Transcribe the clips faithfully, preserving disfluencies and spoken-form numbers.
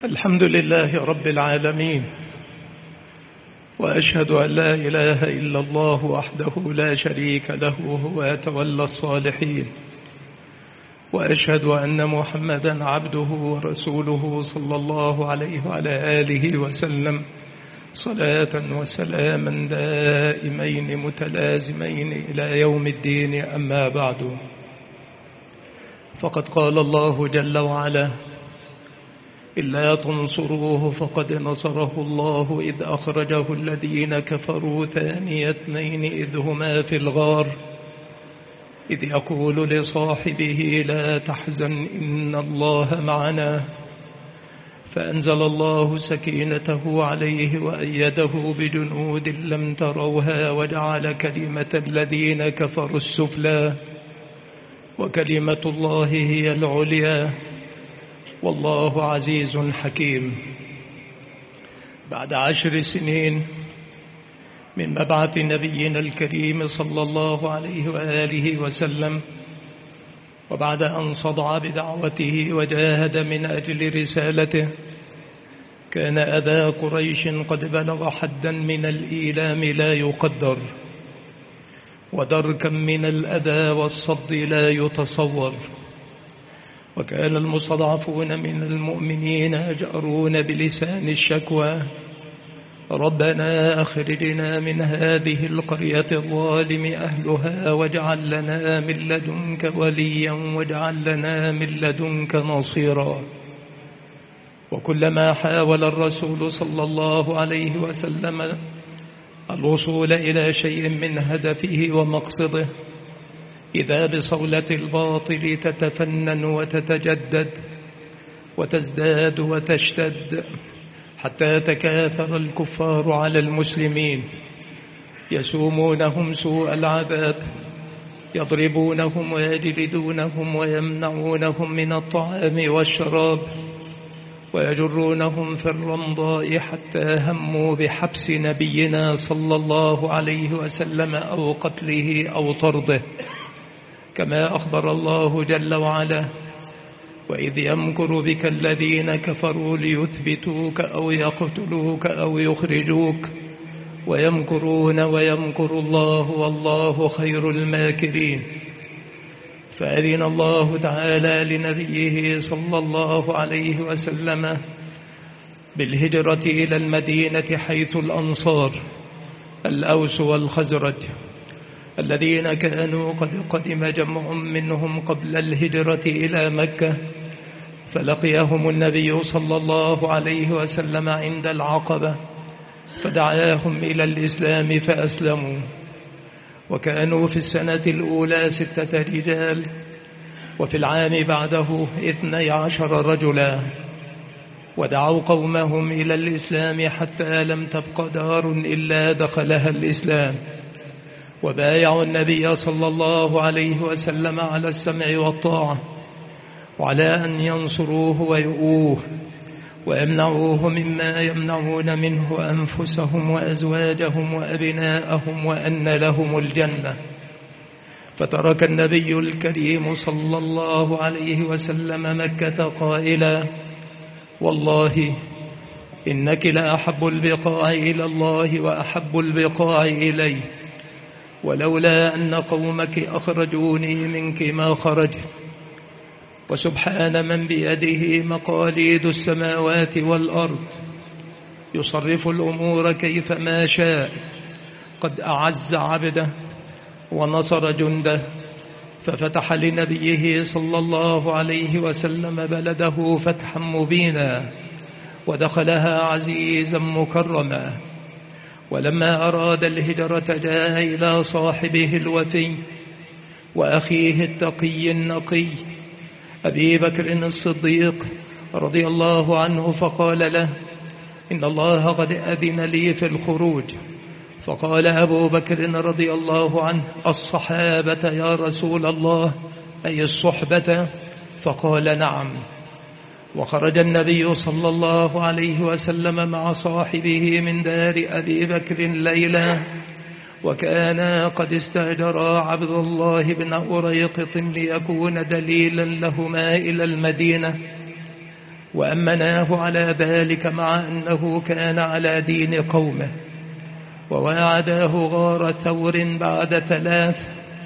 الحمد لله رب العالمين، وأشهد أن لا إله إلا الله وحده لا شريك له هو يتولى الصالحين، وأشهد أن محمدا عبده ورسوله صلى الله عليه وعلى آله وسلم صلاة وسلاما دائمين متلازمين إلى يوم الدين. أما بعد، فقد قال الله جل وعلا: إلا تنصروه فقد نصره الله إذ أخرجه الذين كفروا ثاني اثنين إذ هما في الغار إذ يقول لصاحبه لا تحزن إن الله معنا، فأنزل الله سكينته عليه وأيده بجنود لم تروها وجعل كلمة الذين كفروا السفلى وكلمة الله هي العليا والله عزيز حكيم. بعد عشر سنين من مبعث نبينا الكريم صلى الله عليه وآله وسلم، وبعد أن صدع بدعوته وجاهد من أجل رسالته، كان أذى قريش قد بلغ حدا من الإيلام لا يقدر، ودركا من الأذى والصد لا يتصور. وكان المستضعفون من المؤمنين يجأرون بلسان الشكوى: ربنا أخرجنا من هذه القرية الظالم أهلها واجعل لنا من لدنك وليا واجعل لنا من لدنك نصيرا. وكلما حاول الرسول صلى الله عليه وسلم الوصول إلى شيء من هدفه ومقصده، إذا بصولة الباطل تتفنن وتتجدد وتزداد وتشتد، حتى تكاثر الكفار على المسلمين يسومونهم سوء العذاب، يضربونهم ويجلدونهم ويمنعونهم من الطعام والشراب، ويجرونهم في الرمضاء حتى هموا بحبس نبينا صلى الله عليه وسلم أو قتله أو طرده، كما أخبر الله جل وعلا: وإذ يمكر بك الذين كفروا ليثبتوك أو يقتلوك أو يخرجوك ويمكرون ويمكر الله والله خير الماكرين. فأذن الله تعالى لنبيه صلى الله عليه وسلم بالهجرة إلى المدينة، حيث الأنصار الأوس والخزرج الذين كانوا قد قدم جمع منهم قبل الهجرة إلى مكة، فلقيهم النبي صلى الله عليه وسلم عند العقبة فدعاهم إلى الإسلام فأسلموا. وكانوا في السنة الأولى ستة رجال، وفي العام بعده اثني عشر رجلا، ودعوا قومهم إلى الإسلام حتى لم تبق دار إلا دخلها الإسلام، وبايعوا النبي صلى الله عليه وسلم على السمع والطاعة، وعلى أن ينصروه ويؤوه ويمنعوه مما يمنعون منه أنفسهم وأزواجهم وأبناءهم وأن لهم الجنة. فترك النبي الكريم صلى الله عليه وسلم مكة قائلا: والله إنك لأحب البقاع إلى الله وأحب البقاع إلي، ولولا أن قومك أخرجوني منك ما خرجت. وسبحان من بيده مقاليد السماوات والأرض، يصرف الأمور كيفما شاء، قد أعز عبده ونصر جنده، ففتح لنبيه صلى الله عليه وسلم بلده فتحا مبينا، ودخلها عزيزا مكرما. ولما أراد الهجرة جاء إلى صاحبه الوفي وأخيه التقي النقي أبي بكر الصديق رضي الله عنه، فقال له: إن الله قد أذن لي في الخروج. فقال أبو بكر رضي الله عنه: الصحابة يا رسول الله، أي الصحبة؟ فقال: نعم. وخرج النبي صلى الله عليه وسلم مع صاحبه من دار أبي بكر ليلا، وكانا قد استأجرا عبد الله بن أريقط ليكون دليلا لهما إلى المدينة. وأمناه على ذلك مع أنه كان على دين قومه، وواعداه غار ثور بعد ثلاث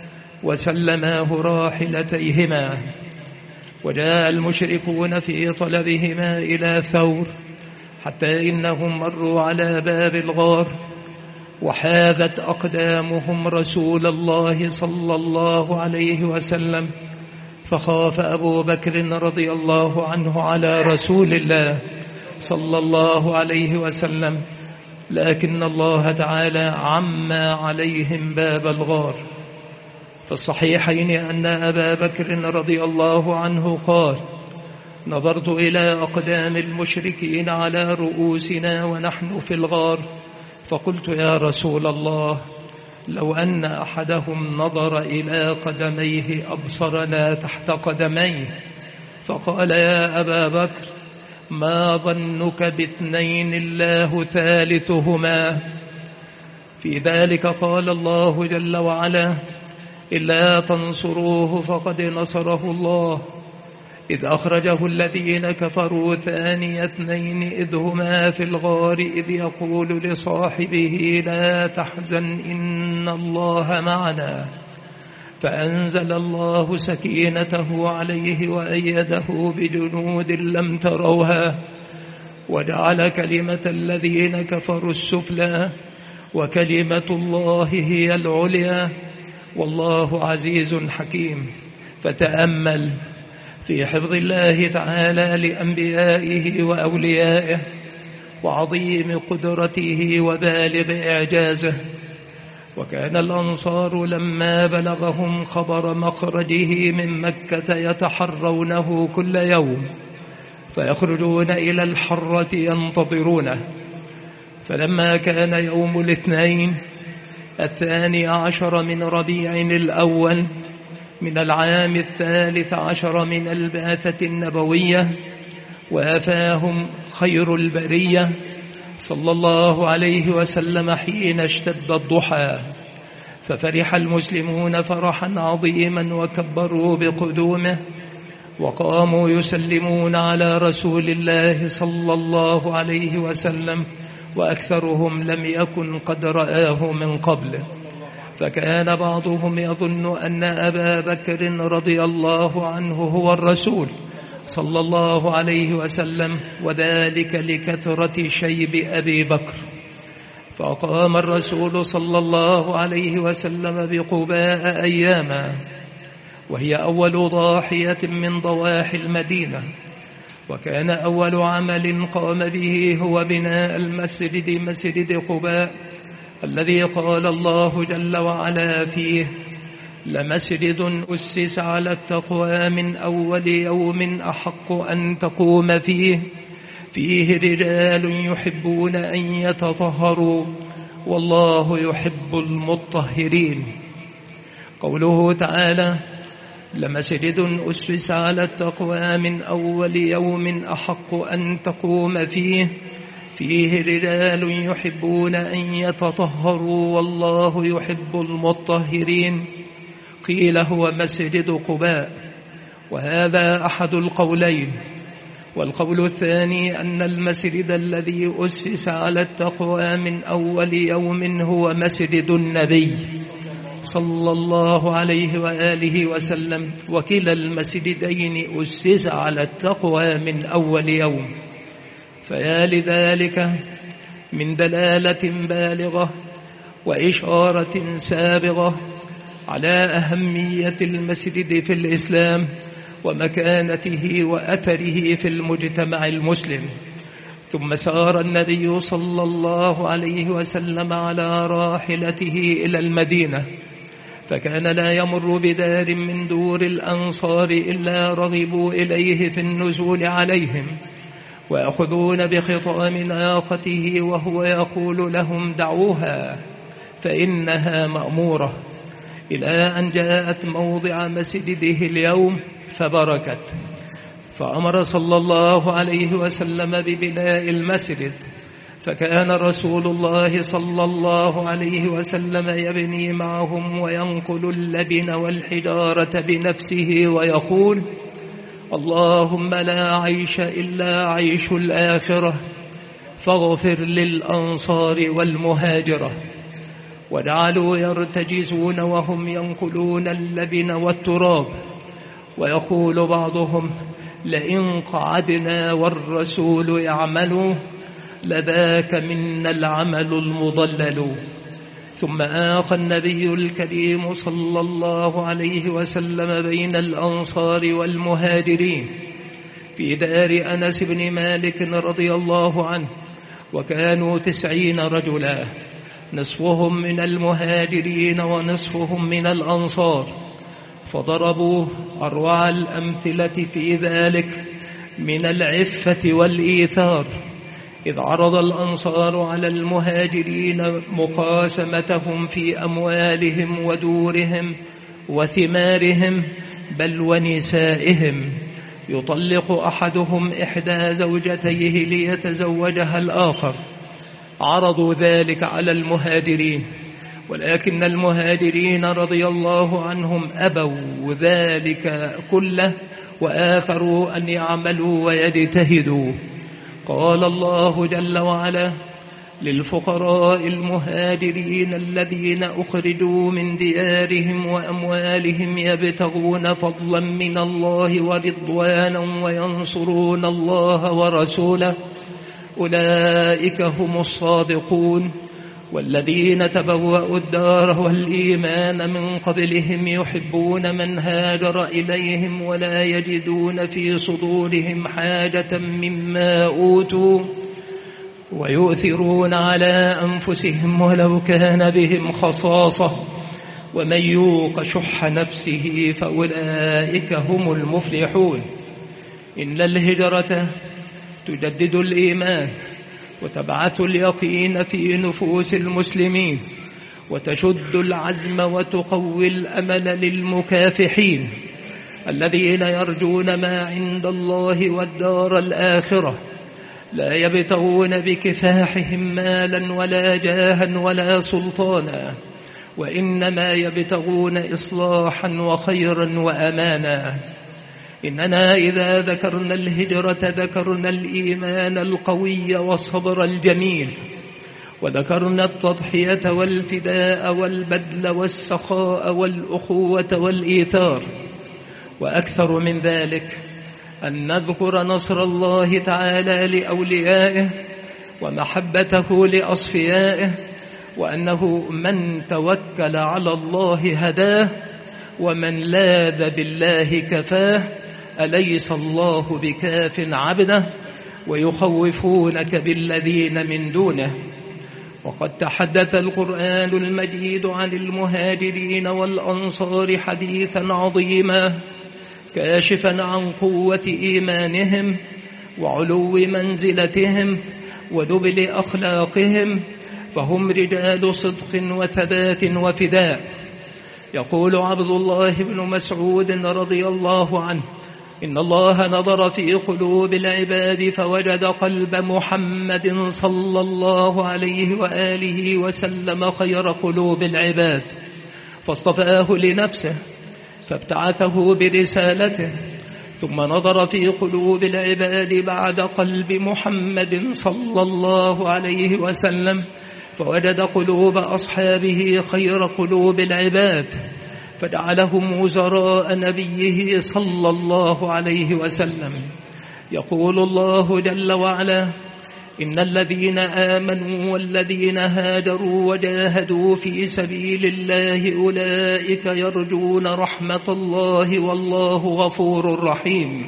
وسلماه راحلتيهما. وجاء المشركون في طلبهما إلى ثور حتى إنهم مروا على باب الغار، وحاذت أقدامهم رسول الله صلى الله عليه وسلم، فخاف أبو بكر رضي الله عنه على رسول الله صلى الله عليه وسلم، لكن الله تعالى عمى عليهم باب الغار. في الصحيحين أن أبا بكر رضي الله عنه قال: نظرت إلى أقدام المشركين على رؤوسنا ونحن في الغار، فقلت يا رسول الله، لو أن أحدهم نظر إلى قدميه أبصرنا تحت قدميه. فقال: يا أبا بكر، ما ظنك باثنين الله ثالثهما؟ في ذلك قال الله جل وعلا: إلا تنصروه فقد نصره الله، إذ أخرجه الذين كفروا ثاني اثنين إذ هما في الغار إذ يقول لصاحبه لا تحزن إن الله معنا، فأنزل الله سكينته عليه وأيده بجنود لم تروها، وجعل كلمة الذين كفروا السفلى وكلمة الله هي العليا، والله عزيز حكيم. فتأمل في حفظ الله تعالى لأنبيائه وأوليائه، وعظيم قدرته وبالغ إعجازه. وكان الأنصار لما بلغهم خبر مخرجه من مكة يتحرونه كل يوم، فيخرجون إلى الحرة ينتظرونه. فلما كان يوم الاثنين الثاني عشر من ربيع الأول من العام الثالث عشر من البعثة النبوية، وافاهم خير البرية صلى الله عليه وسلم حين اشتد الضحى، ففرح المسلمون فرحا عظيما وكبروا بقدومه، وقاموا يسلمون على رسول الله صلى الله عليه وسلم، وأكثرهم لم يكن قد رآه من قبل. فكان بعضهم يظن أن أبا بكر رضي الله عنه هو الرسول صلى الله عليه وسلم، وذلك لكثرة شيب أبي بكر. فقام الرسول صلى الله عليه وسلم بقباء أياما، وهي أول ضاحية من ضواحي المدينة، وكان أول عمل قام به هو بناء المسجد مسجد قباء الذي قال الله جل وعلا فيه: لمسجد أسس على التقوى من أول يوم أحق أن تقوم فيه فيه رجال يحبون أن يتطهروا والله يحب المطهرين. قوله تعالى: لمسجد أسس على التقوى من أول يوم أحق أن تقوم فيه فيه رجال يحبون أن يتطهروا والله يحب المطهرين، قيل هو مسجد قباء، وهذا أحد القولين. والقول الثاني أن المسجد الذي أسس على التقوى من أول يوم هو مسجد النبي صلى الله عليه وآله وسلم، وكلا المسجدين أسس على التقوى من أول يوم. فيا لذلك من دلالة بالغة وإشارة سابغة على أهمية المسجد في الإسلام ومكانته وأثره في المجتمع المسلم. ثم سار النبي صلى الله عليه وسلم على راحلته إلى المدينة، فكان لا يمر بدار من دور الأنصار إلا رغبوا إليه في النزول عليهم، ويأخذون بخطام ناقته وهو يقول لهم: دعوها فإنها مأمورة، إلى أن جاءت موضع مسجده اليوم فبركت. فأمر صلى الله عليه وسلم ببناء المسجد، فكان رسول الله صلى الله عليه وسلم يبني معهم وينقل اللبن والحجارة بنفسه، ويقول: اللهم لا عيش إلا عيش الآخرة، فاغفر للأنصار والمهاجرة. وجعلوا يرتجزون وهم ينقلون اللبن والتراب، ويقول بعضهم لئن قعدنا والرسول يعمل لذاك منا العمل المضلل. ثم آخى النبي الكريم صلى الله عليه وسلم بين الأنصار والمهاجرين في دار أنس بن مالك رضي الله عنه، وكانوا تسعين رجلا، نصفهم من المهاجرين ونصفهم من الأنصار، فضربوا أروع الأمثلة في ذلك من العفة والإيثار، إذ عرض الأنصار على المهاجرين مقاسمتهم في أموالهم ودورهم وثمارهم بل ونسائهم، يطلق أحدهم إحدى زوجتيه ليتزوجها الآخر. عرضوا ذلك على المهاجرين، ولكن المهاجرين رضي الله عنهم أبوا ذلك كله وآثروا أن يعملوا ويجتهدوا. قال الله جل وعلا للفقراء المهاجرين الذين أخرجوا من ديارهم وأموالهم يبتغون فضلا من الله ورضوانا وينصرون الله ورسوله أولئك هم الصادقون، والذين تبوأوا الدار والإيمان من قبلهم يحبون من هاجر إليهم ولا يجدون في صدورهم حاجة مما أوتوا ويؤثرون على أنفسهم ولو كان بهم خصاصة ومن يوق شح نفسه فأولئك هم المفلحون. إن الهجرة تجدد الإيمان وتبعث اليقين في نفوس المسلمين وتشد العزم وتقوي الأمل للمكافحين الذين يرجون ما عند الله والدار الآخرة، لا يبتغون بكفاحهم مالا ولا جاها ولا سلطانا، وإنما يبتغون إصلاحا وخيرا وأمانا. إننا إذا ذكرنا الهجرة ذكرنا الإيمان القوي والصبر الجميل، وذكرنا التضحية والفداء والبذل والسخاء والأخوة والإيثار. وأكثر من ذلك أن نذكر نصر الله تعالى لأوليائه ومحبته لأصفيائه، وأنه من توكل على الله هداه ومن لاذ بالله كفاه، أليس الله بكاف عبده ويخوفونك بالذين من دونه. وقد تحدث القرآن المجيد عن المهاجرين والأنصار حديثا عظيما كاشفا عن قوة إيمانهم وعلو منزلتهم ودبل أخلاقهم، فهم رجال صدق وثبات وفداء. يقول عبد الله بن مسعود رضي الله عنه إن الله نظر في قلوب العباد فوجد قلب محمد صلى الله عليه وآله وسلم خير قلوب العباد، فاصطفاه لنفسه فابتعثه برسالته، ثم نظر في قلوب العباد بعد قلب محمد صلى الله عليه وسلم فوجد قلوب أصحابه خير قلوب العباد، فجعلهم وزراء نبيه صلى الله عليه وسلم. يقول الله جل وعلا إن الذين آمنوا والذين هاجروا وجاهدوا في سبيل الله أولئك يرجون رحمة الله والله غفور رحيم.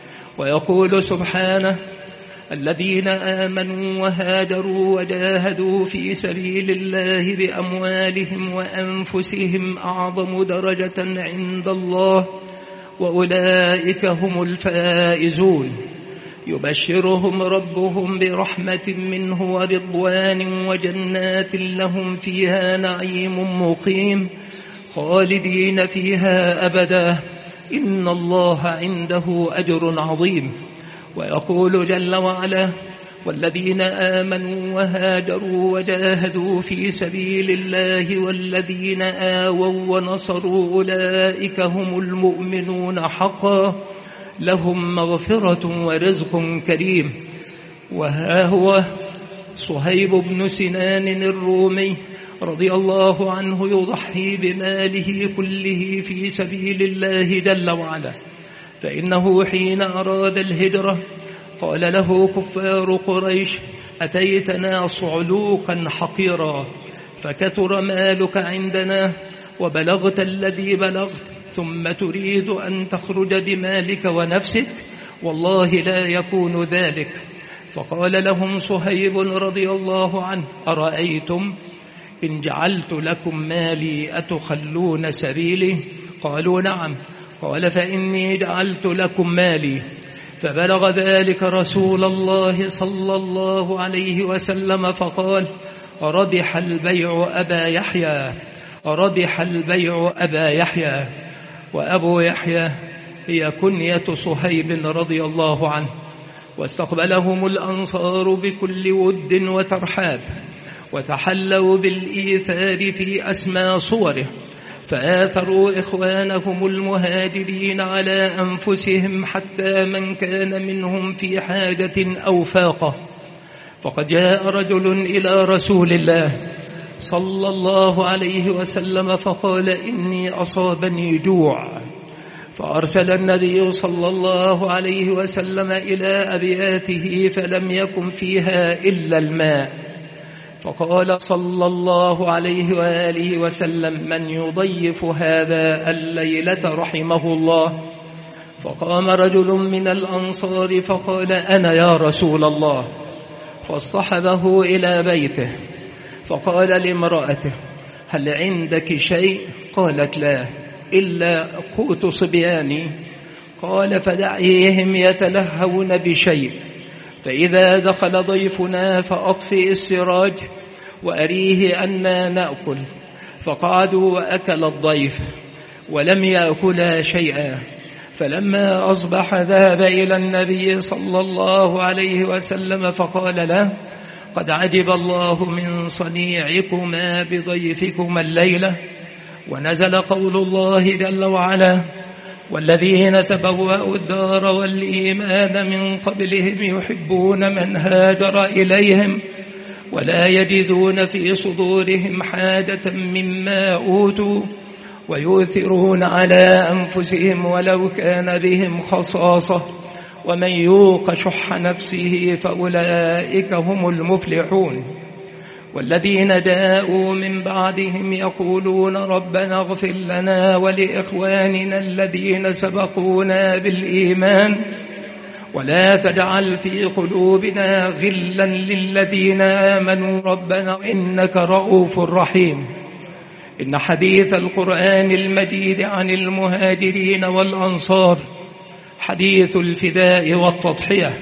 ويقول سبحانه الذين آمنوا وهاجروا وجاهدوا في سبيل الله بأموالهم وأنفسهم أعظم درجة عند الله وأولئك هم الفائزون. يبشرهم ربهم برحمة منه ورضوان وجنات لهم فيها نعيم مقيم خالدين فيها أبدا إن الله عنده أجر عظيم. ويقول جل وعلا والذين آمنوا وهاجروا وجاهدوا في سبيل الله والذين آووا ونصروا أولئك هم المؤمنون حقا لهم مغفرة ورزق كريم. وها هو صهيب بن سنان الرومي رضي الله عنه يضحي بماله كله في سبيل الله جل وعلا، فإنه حين أراد الهجرة قال له كفار قريش: أتيتنا صعلوقا حقيرا، فكثر مالك عندنا وبلغت الذي بلغت، ثم تريد أن تخرج بمالك ونفسك؟ والله لا يكون ذلك. فقال لهم صهيب رضي الله عنه: أرأيتم إن جعلت لكم مالي أتخلون سبيلي؟ قالوا: نعم. قال: فإني جعلت لكم مالي. فبلغ ذلك رسول الله صلى الله عليه وسلم فقال: ربح البيع أبا يحيى، ربح البيع أبا يحيى. وأبو يحيى هي كنية صهيب رضي الله عنه. واستقبلهم الأنصار بكل ود وترحاب، وتحلوا بالإيثار في أسمى صوره، فآثروا إخوانهم المهاجرين على أنفسهم حتى من كان منهم في حاجة أو فاقة. فقد جاء رجل إلى رسول الله صلى الله عليه وسلم فقال: إني أصابني جوع. فأرسل النبي صلى الله عليه وسلم إلى أبياته فلم يكن فيها إلا الماء. فقال صلى الله عليه وآله وسلم: من يضيف هذا الليلة رحمه الله؟ فقام رجل من الأنصار فقال: أنا يا رسول الله. فاصطحبه إلى بيته فقال لامرأته: هل عندك شيء؟ قالت: لا، إلا قوت صبياني. قال: فدعيهم يتلهون بشيء، فإذا دخل ضيفنا فأطفئ السراج وأريه أننا نأكل. فقعدوا وأكل الضيف ولم يأكلا شيئا. فلما أصبح ذهب إلى النبي صلى الله عليه وسلم فقال له: قد عجب الله من صنيعكما بضيفكما الليلة. ونزل قول الله جل وعلا: والذين تبوأوا الدار والإيمان من قبلهم يحبون من هاجر إليهم ولا يجدون في صدورهم حاجة مما أوتوا ويؤثرون على أنفسهم ولو كان بهم خصاصة ومن يوق شح نفسه فأولئك هم المفلحون. والذين جاءوا من بعدهم يقولون ربنا اغفر لنا ولإخواننا الذين سبقونا بالإيمان ولا تجعل في قلوبنا غلا للذين آمنوا ربنا إنك رؤوف رحيم. إن حديث القرآن المجيد عن المهاجرين والأنصار حديث الفداء والتضحية،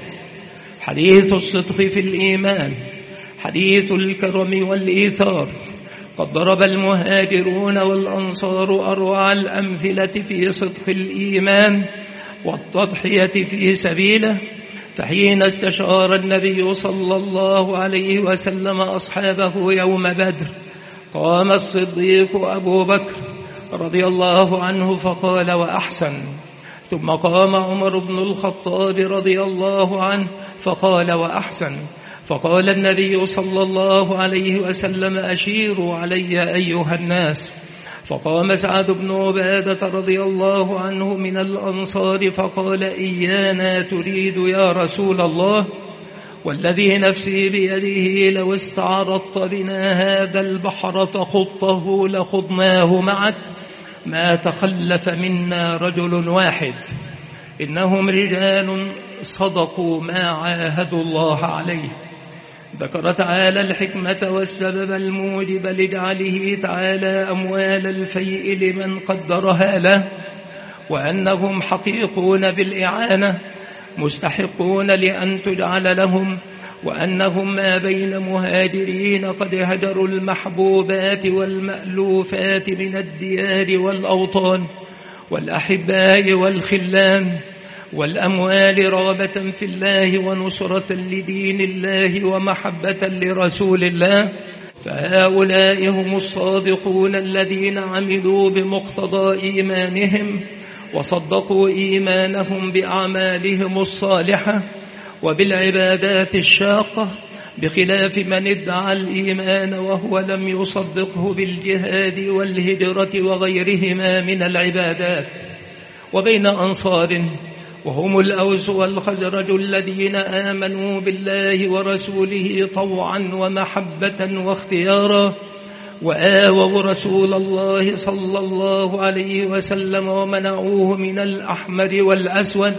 حديث الصدق في الإيمان، حديث الكرم والإيثار. قد ضرب المهاجرون والأنصار أروع الأمثلة في صدق الإيمان والتضحية في سبيله. فحين استشار النبي صلى الله عليه وسلم أصحابه يوم بدر قام الصديق أبو بكر رضي الله عنه فقال: وأحسن. ثم قام عمر بن الخطاب رضي الله عنه فقال: وأحسن. فقال النبي صلى الله عليه وسلم: أشيروا علي أيها الناس. فقام سعد بن عبادة رضي الله عنه من الأنصار فقال: إيانا تريد يا رسول الله؟ والذي نفسي بيده لو استعرضت بنا هذا البحر فخضته لخضناه معك ما تخلف منا رجل واحد. إنهم رجال صدقوا ما عاهدوا الله عليه. ذكر تعالى الحكمة والسبب الموجب لجعله تعالى أموال الفيء لمن قدرها له، وأنهم حقيقون بالإعانة مستحقون لأن تجعل لهم، وأنهم ما بين مهاجرين قد هجروا المحبوبات والمألوفات من الديار والأوطان والأحباء والخلان والأموال رغبة في الله ونصرة لدين الله ومحبة لرسول الله. فهؤلاء هم الصادقون الذين عملوا بمقتضى إيمانهم وصدقوا إيمانهم بأعمالهم الصالحة وبالعبادات الشاقة، بخلاف من ادعى الإيمان وهو لم يصدقه بالجهاد والهجرة وغيرهما من العبادات. وبين أنصار وهم الأوس والخزرج الذين آمنوا بالله ورسوله طوعا ومحبة واختيارا، وآووا رسول الله صلى الله عليه وسلم ومنعوه من الأحمر والأسود،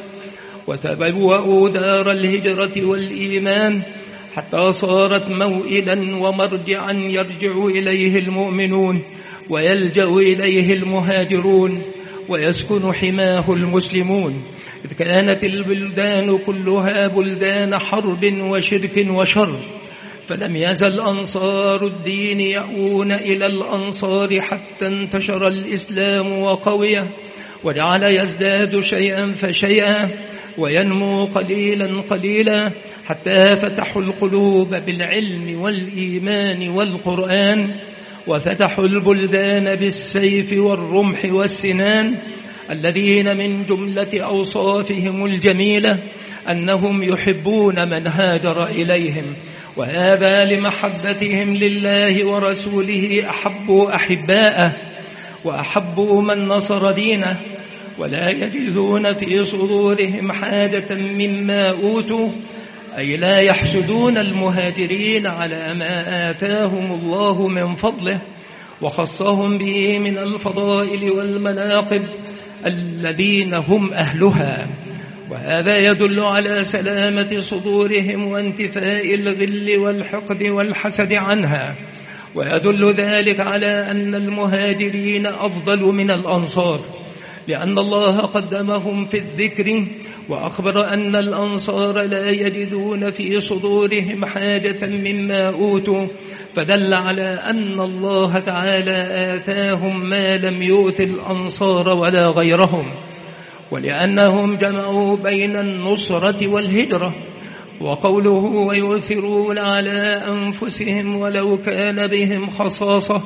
وتبوأوا دار الهجرة والإيمان حتى صارت موئلا ومرجعا يرجع إليه المؤمنون ويلجأ إليه المهاجرون ويسكن حماه المسلمون، إذ كانت البلدان كلها بلدان حرب وشرك وشر. فلم يزل أنصار الدين يأوون إلى الأنصار حتى انتشر الإسلام وقويه، وجعل يزداد شيئا فشيئا وينمو قليلا قليلا، حتى فتحوا القلوب بالعلم والإيمان والقرآن، وفتحوا البلدان بالسيف والرمح والسنان، الذين من جملة أوصافهم الجميلة أنهم يحبون من هاجر إليهم، وهذا لمحبتهم لله ورسوله أحبوا أحباءه وأحبوا من نصر دينه، ولا يجدون في صدورهم حاجة مما أوتوا، أي لا يحسدون المهاجرين على ما آتاهم الله من فضله وخصهم به من الفضائل والمناقب الذين هم أهلها. وهذا يدل على سلامة صدورهم وانتفاء الغل والحقد والحسد عنها، ويدل ذلك على أن المهاجرين أفضل من الأنصار، لأن الله قدمهم في الذكر، وأخبر أن الأنصار لا يجدون في صدورهم حاجة مما أوتوا، فدل على أن الله تعالى آتاهم ما لم يؤت الأنصار ولا غيرهم، ولأنهم جمعوا بين النصرة والهجرة. وقوله ويؤثرون على أنفسهم ولو كان بهم خصاصة،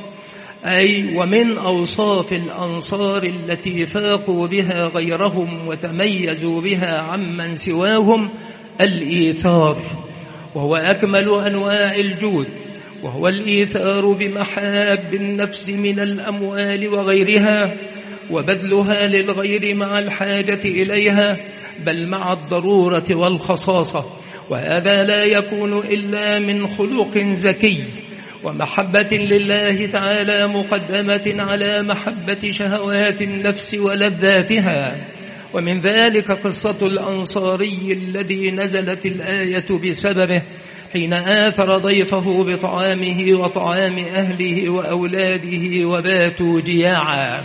أي ومن أوصاف الأنصار التي فاقوا بها غيرهم وتميزوا بها عمن سواهم الإيثار، وهو أكمل أنواع الجود، وهو الإيثار بمحاب النفس من الأموال وغيرها، وبذلها للغير مع الحاجة إليها، بل مع الضرورة والخصاصة. وهذا لا يكون إلا من خلق زكي ومحبة لله تعالى مقدمة على محبة شهوات النفس ولذاتها. ومن ذلك قصة الأنصاري الذي نزلت الآية بسببه، حين آثر ضيفه بطعامه وطعام أهله وأولاده وباتوا جياعا.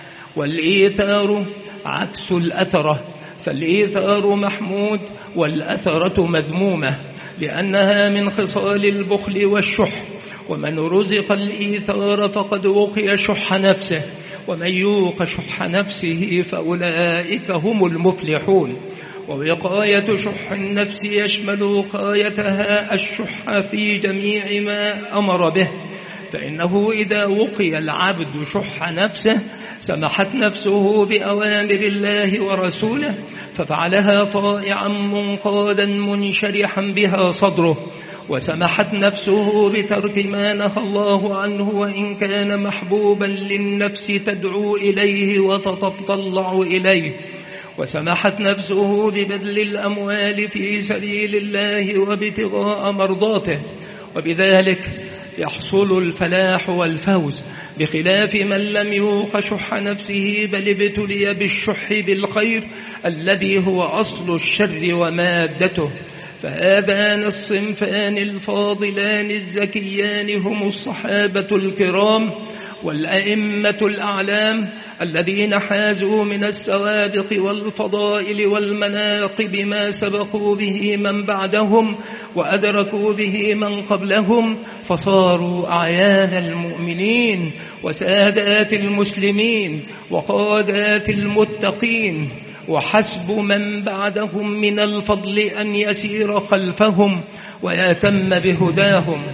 والإيثار عكس الأثرة، فالإيثار محمود والأثرة مذمومة، لأنها من خصال البخل والشح، ومن رزق الإيثار فقد وقي شح نفسه، ومن يوق شح نفسه فأولئك هم المفلحون. ووقاية شح النفس يشمل وقايتها الشح في جميع ما أمر به، فإنه إذا وقي العبد شح نفسه سمحت نفسه بأوامر الله ورسوله، ففعلها طائعا منقادا منشرحا بها صدره، وسمحت نفسه بترك ما نهى الله عنه وإن كان محبوبا للنفس تدعو إليه وتتطلع إليه، وسمحت نفسه ببذل الأموال في سبيل الله وابتغاء مرضاته، وبذلك يحصل الفلاح والفوز، بخلاف من لم يوق شح نفسه بل ابتلي بالشح بالخير الذي هو أصل الشر ومادته. فهذان الصنفان الفاضلان الزكيان هم الصحابة الكرام والأئمة الأعلام الذين حازوا من السوابق والفضائل والمناقب ما سبقوا به من بعدهم وأدركوا به من قبلهم، فصاروا أعيان المؤمنين وسادات المسلمين وقادات المتقين، وحسب من بعدهم من الفضل أن يسير خلفهم ويتم بهداهم.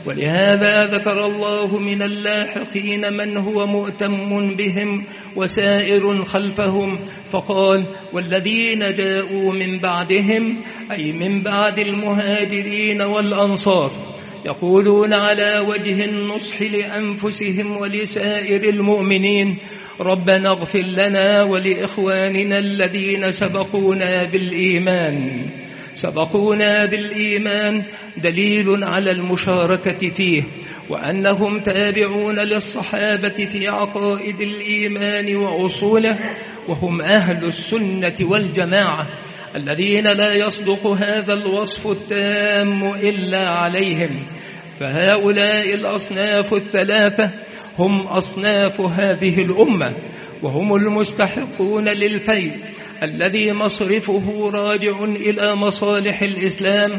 ولهذا ذكر الله من اللاحقين من هو مؤتم بهم وسائر خلفهم، فقال: والذين جاءوا من بعدهم، أي من بعد المهاجرين والأنصار، يقولون على وجه النصح لأنفسهم ولسائر المؤمنين: ربنا اغفر لنا ولإخواننا الذين سبقونا بالإيمان. سبقونا بالإيمان دليل على المشاركة فيه، وأنهم تابعون للصحابة في عقائد الإيمان وأصوله، وهم أهل السنة والجماعة الذين لا يصدق هذا الوصف التام إلا عليهم. فهؤلاء الأصناف الثلاثة هم أصناف هذه الأمة، وهم المستحقون للفيء الذي مصرفه راجع إلى مصالح الإسلام،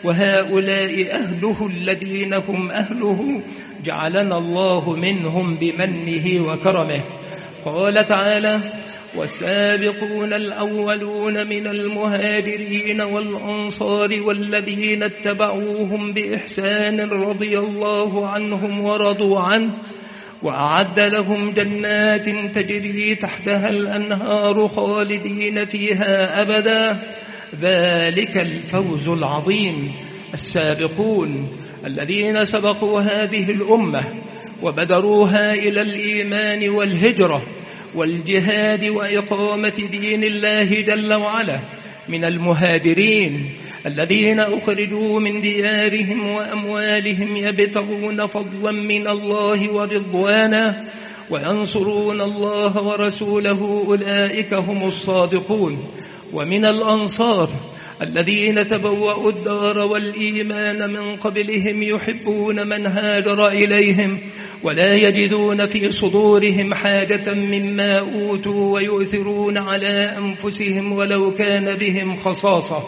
وهؤلاء أهله الذين هم أهله جعلنا الله منهم بمنه وكرمه. قال تعالى: والسابقون الأولون من المهاجرين والأنصار والذين اتبعوهم بإحسان رضي الله عنهم ورضوا عنه وأعد لهم جنات تجري تحتها الأنهار خالدين فيها أبدا، ذلك الفوز العظيم. السابقون الذين سبقوا هذه الأمة وبدروها إلى الإيمان والهجرة والجهاد وإقامة دين الله جل وعلا، من المهاجرين الذين أخرجوا من ديارهم وأموالهم يبتغون فضلا من الله ورضوانا وينصرون الله ورسوله، أولئك هم الصادقون. ومن الأنصار الذين تبوأوا الدار والإيمان من قبلهم يحبون من هاجر إليهم ولا يجدون في صدورهم حاجة مما أوتوا ويؤثرون على أنفسهم ولو كان بهم خصاصة،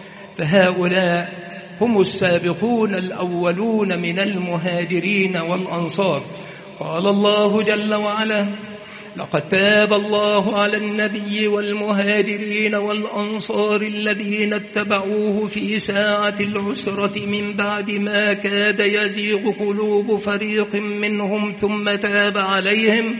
فهؤلاء هم السابقون الأولون من المهاجرين والأنصار. قال الله جل وعلا: لقد تاب الله على النبي والمهاجرين والأنصار الذين اتبعوه في ساعة العسرة من بعد ما كاد يزيغ قلوب فريق منهم ثم تاب عليهم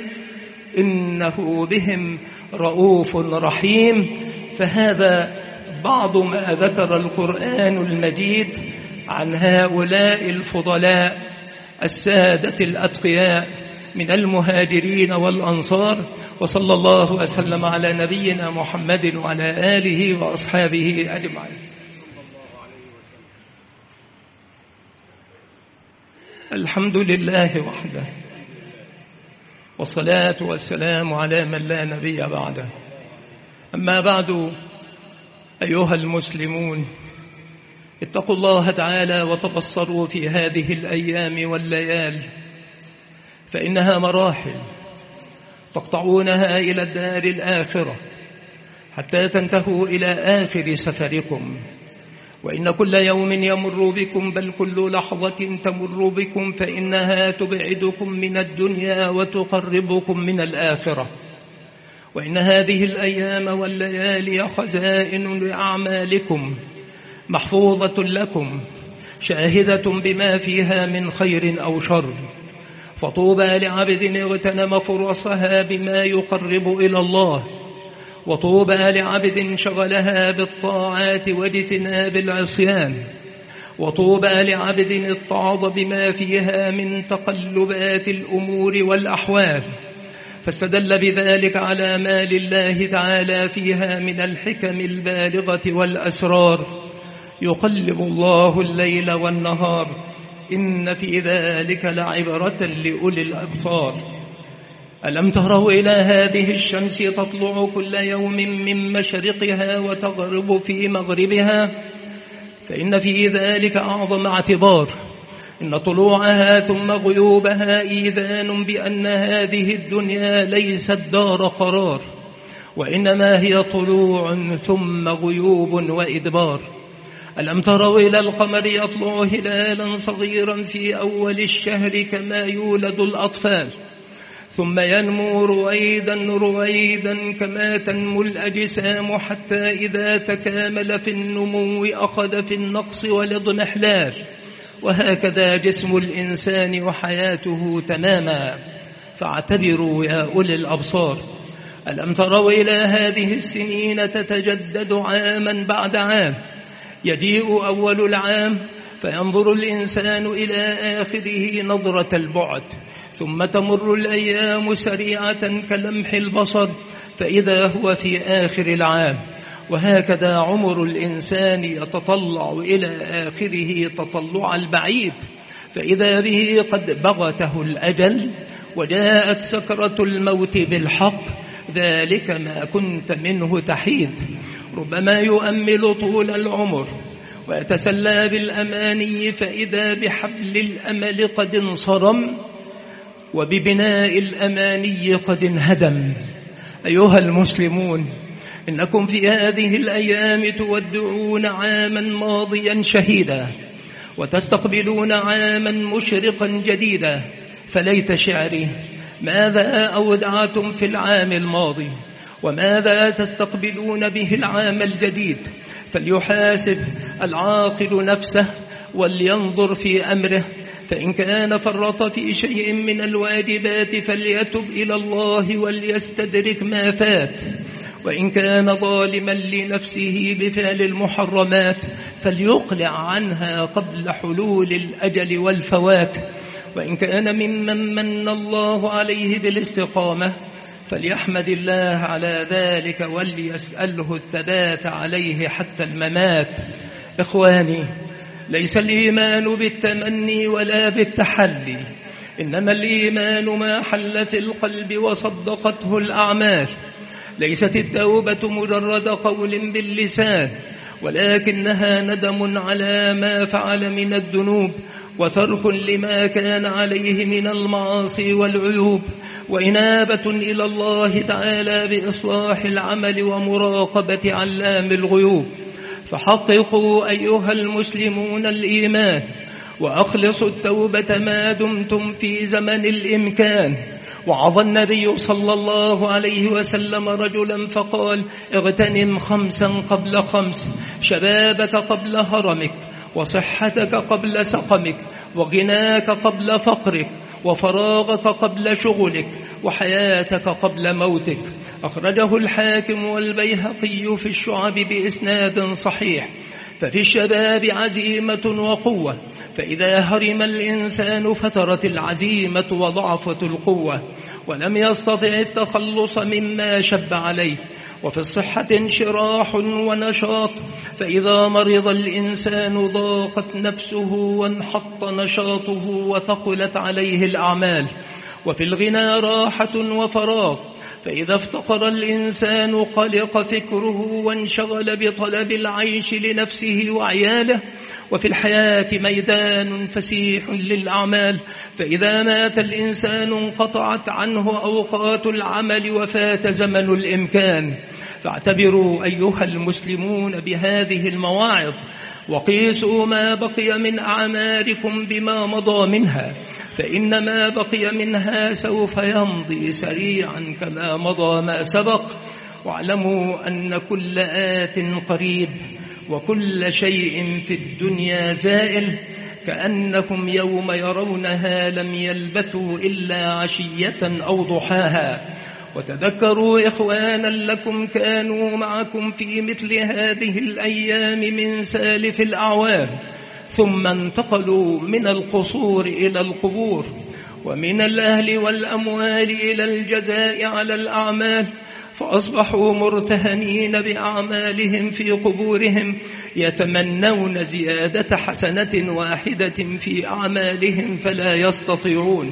إنه بهم رؤوف رحيم. فهذا بعض ما ذكر القرآن المجيد عن هؤلاء الفضلاء السادة الأتقياء من المهاجرين والأنصار. وصلى الله وسلم على نبينا محمد وعلى آله وأصحابه أجمعين. الحمد لله وحده، والصلاة والسلام على من لا نبي بعده. أما بعد، أيها المسلمون، اتقوا الله تعالى وتبصروا في هذه الأيام والليال، فإنها مراحل تقطعونها إلى الدار الآخرة حتى تنتهوا إلى آخر سفركم. وإن كل يوم يمر بكم، بل كل لحظة تمر بكم، فإنها تبعدكم من الدنيا وتقربكم من الآخرة. وإن هذه الأيام والليالي خزائن لأعمالكم محفوظة لكم، شاهدة بما فيها من خير أو شر. فطوبى لعبد اغتنم فرصها بما يقرب إلى الله، وطوبى لعبد شغلها بالطاعات واجتناب العصيان، وطوبى لعبد اتعظ بما فيها من تقلبات الأمور والأحوال، فاستدل بذلك على ما لله تعالى فيها من الحكم البالغة والأسرار. يقلب الله الليل والنهار، إن في ذلك لعبرة لأولي الأبصار. ألم تروا إلى هذه الشمس تطلع كل يوم من مشرقها وتغرب في مغربها؟ فإن في ذلك أعظم اعتبار. إن طلوعها ثم غيوبها إيذان بأن هذه الدنيا ليست دار قرار، وإنما هي طلوع ثم غيوب وإدبار. ألم تروا إلى القمر يطلع هلالا صغيرا في أول الشهر كما يولد الأطفال، ثم ينمو رويدا رويدا كما تنمو الأجسام، حتى إذا تكامل في النمو أخذ في النقص والاضمحلال، وهكذا جسم الإنسان وحياته تماما. فاعتبروا يا أولي الأبصار، ألم تروا إلى هذه السنين تتجدد عاما بعد عام؟ يجيء أول العام فينظر الإنسان إلى آخره نظرة البعد، ثم تمر الأيام سريعة كلمح البصر فإذا هو في آخر العام. وهكذا عمر الإنسان يتطلع إلى آخره تطلع البعيد، فإذا به قد بغته الأجل وجاءت سكرة الموت بالحق، ذلك ما كنت منه تحيد. ربما يؤمل طول العمر ويتسلى بالأماني، فإذا بحبل الأمل قد انصرم وببناء الأماني قد انهدم. أيها المسلمون، إنكم في هذه الأيام تودعون عاما ماضيا شهيدا وتستقبلون عاما مشرقا جديدا. فليت شعري، ماذا أودعتم في العام الماضي وماذا تستقبلون به العام الجديد؟ فليحاسب العاقل نفسه ولينظر في أمره، فإن كان فرط في شيء من الواجبات فليتب إلى الله وليستدرك ما فات، وإن كان ظالما لنفسه بفعل المحرمات فليقلع عنها قبل حلول الأجل والفوات، وإن كان ممن من الله عليه بالاستقامة فليحمد الله على ذلك وليسأله الثبات عليه حتى الممات. إخواني، ليس الإيمان بالتمني ولا بالتحلي، إنما الإيمان ما حل في القلب وصدقته الأعمال. ليست التوبة مجرد قول باللسان، ولكنها ندم على ما فعل من الذنوب وترك لما كان عليه من المعاصي والعيوب، وإنابة إلى الله تعالى بإصلاح العمل ومراقبة علام الغيوب. فحققوا أيها المسلمون الإيمان وأخلصوا التوبة ما دمتم في زمن الإمكان. وعظ النبي صلى الله عليه وسلم رجلا فقال: اغتنم خمسا قبل خمس، شبابك قبل هرمك، وصحتك قبل سقمك، وغناك قبل فقرك، وفراغك قبل شغلك، وحياتك قبل موتك. أخرجه الحاكم والبيهقي في الشعب بإسناد صحيح. ففي الشباب عزيمة وقوة، فإذا هرم الإنسان فترت العزيمة وضعفت القوة ولم يستطع التخلص مما شب عليه. وفي الصحة انشراح ونشاط، فإذا مرض الإنسان ضاقت نفسه وانحط نشاطه وثقلت عليه الأعمال. وفي الغنى راحة وفراغ، فإذا افتقر الإنسان قلق فكره وانشغل بطلب العيش لنفسه وعياله. وفي الحياة ميدان فسيح للأعمال، فإذا مات الإنسان انقطعت عنه أوقات العمل وفات زمن الإمكان. فاعتبروا أيها المسلمون بهذه المواعظ، وقيسوا ما بقي من أعماركم بما مضى منها، فإن ما بقي منها سوف يمضي سريعا كما مضى ما سبق. واعلموا أن كل آت قريب وكل شيء في الدنيا زائل، كأنكم يوم يرونها لم يلبثوا إلا عشية أو ضحاها. وتذكروا إخوانا لكم كانوا معكم في مثل هذه الأيام من سالف الأعوام، ثم انتقلوا من القصور إلى القبور، ومن الأهل والأموال إلى الجزاء على الأعمال، فأصبحوا مرتهنين بأعمالهم في قبورهم، يتمنون زيادة حسنة واحدة في أعمالهم فلا يستطيعون،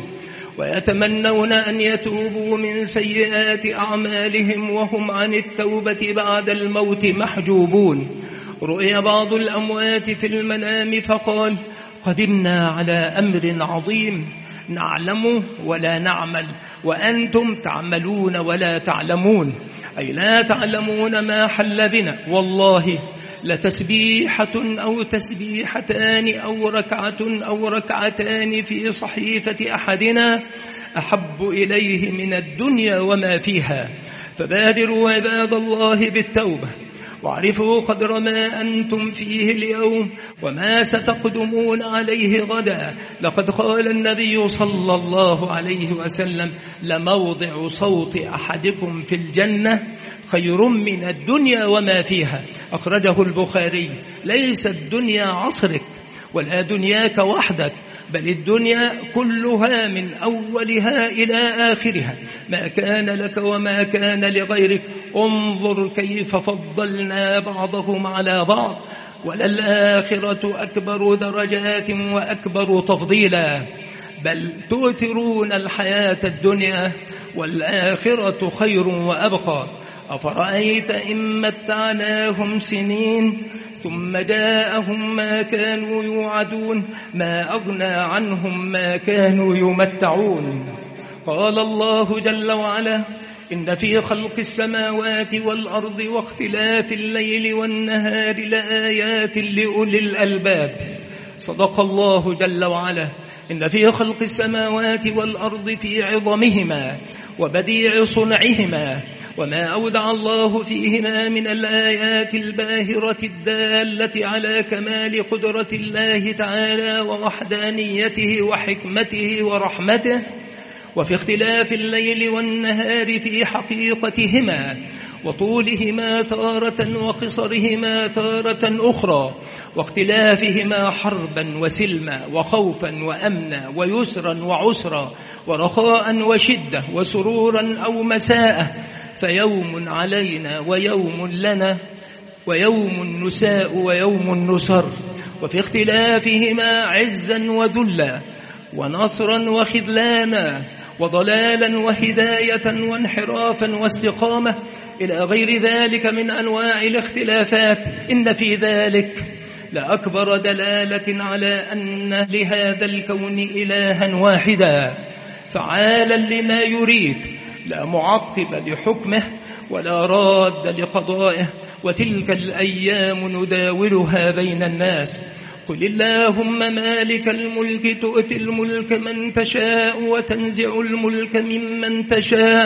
ويتمنون أن يتوبوا من سيئات أعمالهم وهم عن التوبة بعد الموت محجوبون. رؤي بعض الأموات في المنام فقال: قدمنا على أمر عظيم نعلم ولا نعمل، وأنتم تعملون ولا تعلمون، أي لا تعلمون ما حل بنا. والله لتسبيحة أو تسبيحتان أو ركعة أو ركعتان في صحيفة أحدنا أحب إليه من الدنيا وما فيها. فبادروا عباد الله بالتوبة، واعرفوا قدر ما أنتم فيه اليوم وما ستقدمون عليه غدا. لقد قال النبي صلى الله عليه وسلم: لموضع صوت أحدكم في الجنة خير من الدنيا وما فيها. أخرجه البخاري. ليس الدنيا عصرك ولا دنياك وحدك، بل الدنيا كلها من أولها إلى آخرها، ما كان لك وما كان لغيرك. انظر كيف فضلنا بعضهم على بعض، وللآخرة أكبر درجات وأكبر تفضيلا، بل تؤثرون الحياة الدنيا والآخرة خير وأبقى. أفرأيت إن متعناهم سنين ثم جاءهم ما كانوا يوعدون ما أغنى عنهم ما كانوا يمتعون. قال الله جل وعلا: إن في خلق السماوات والأرض واختلاف الليل والنهار لآيات لأولي الألباب. صدق الله جل وعلا. إن في خلق السماوات والأرض في عظمهما وبديع صنعهما وما أودع الله فيهما من الآيات الباهرة الدالة على كمال قدرة الله تعالى ووحدانيته وحكمته ورحمته، وفي اختلاف الليل والنهار في حقيقتهما وطولهما تارة وقصرهما تارة أخرى، واختلافهما حربا وسلما وخوفا وأمنا ويسرا وعسرا ورخاء وشدة وسرورا أو مساءة، فيوم علينا ويوم لنا ويوم نساء ويوم نسر، وفي اختلافهما عزا وذلا ونصرا وخذلانا وضلالا وهداية وانحرافا واستقامة إلى غير ذلك من أنواع الاختلافات. إن في ذلك لأكبر دلالة على أن لهذا الكون إلها واحدا فعالا لما يريد، لا معقب لحكمه ولا راد لقضائه. وتلك الأيام نداولها بين الناس. قل اللهم مالك الملك تؤتي الملك من تشاء وتنزع الملك ممن تشاء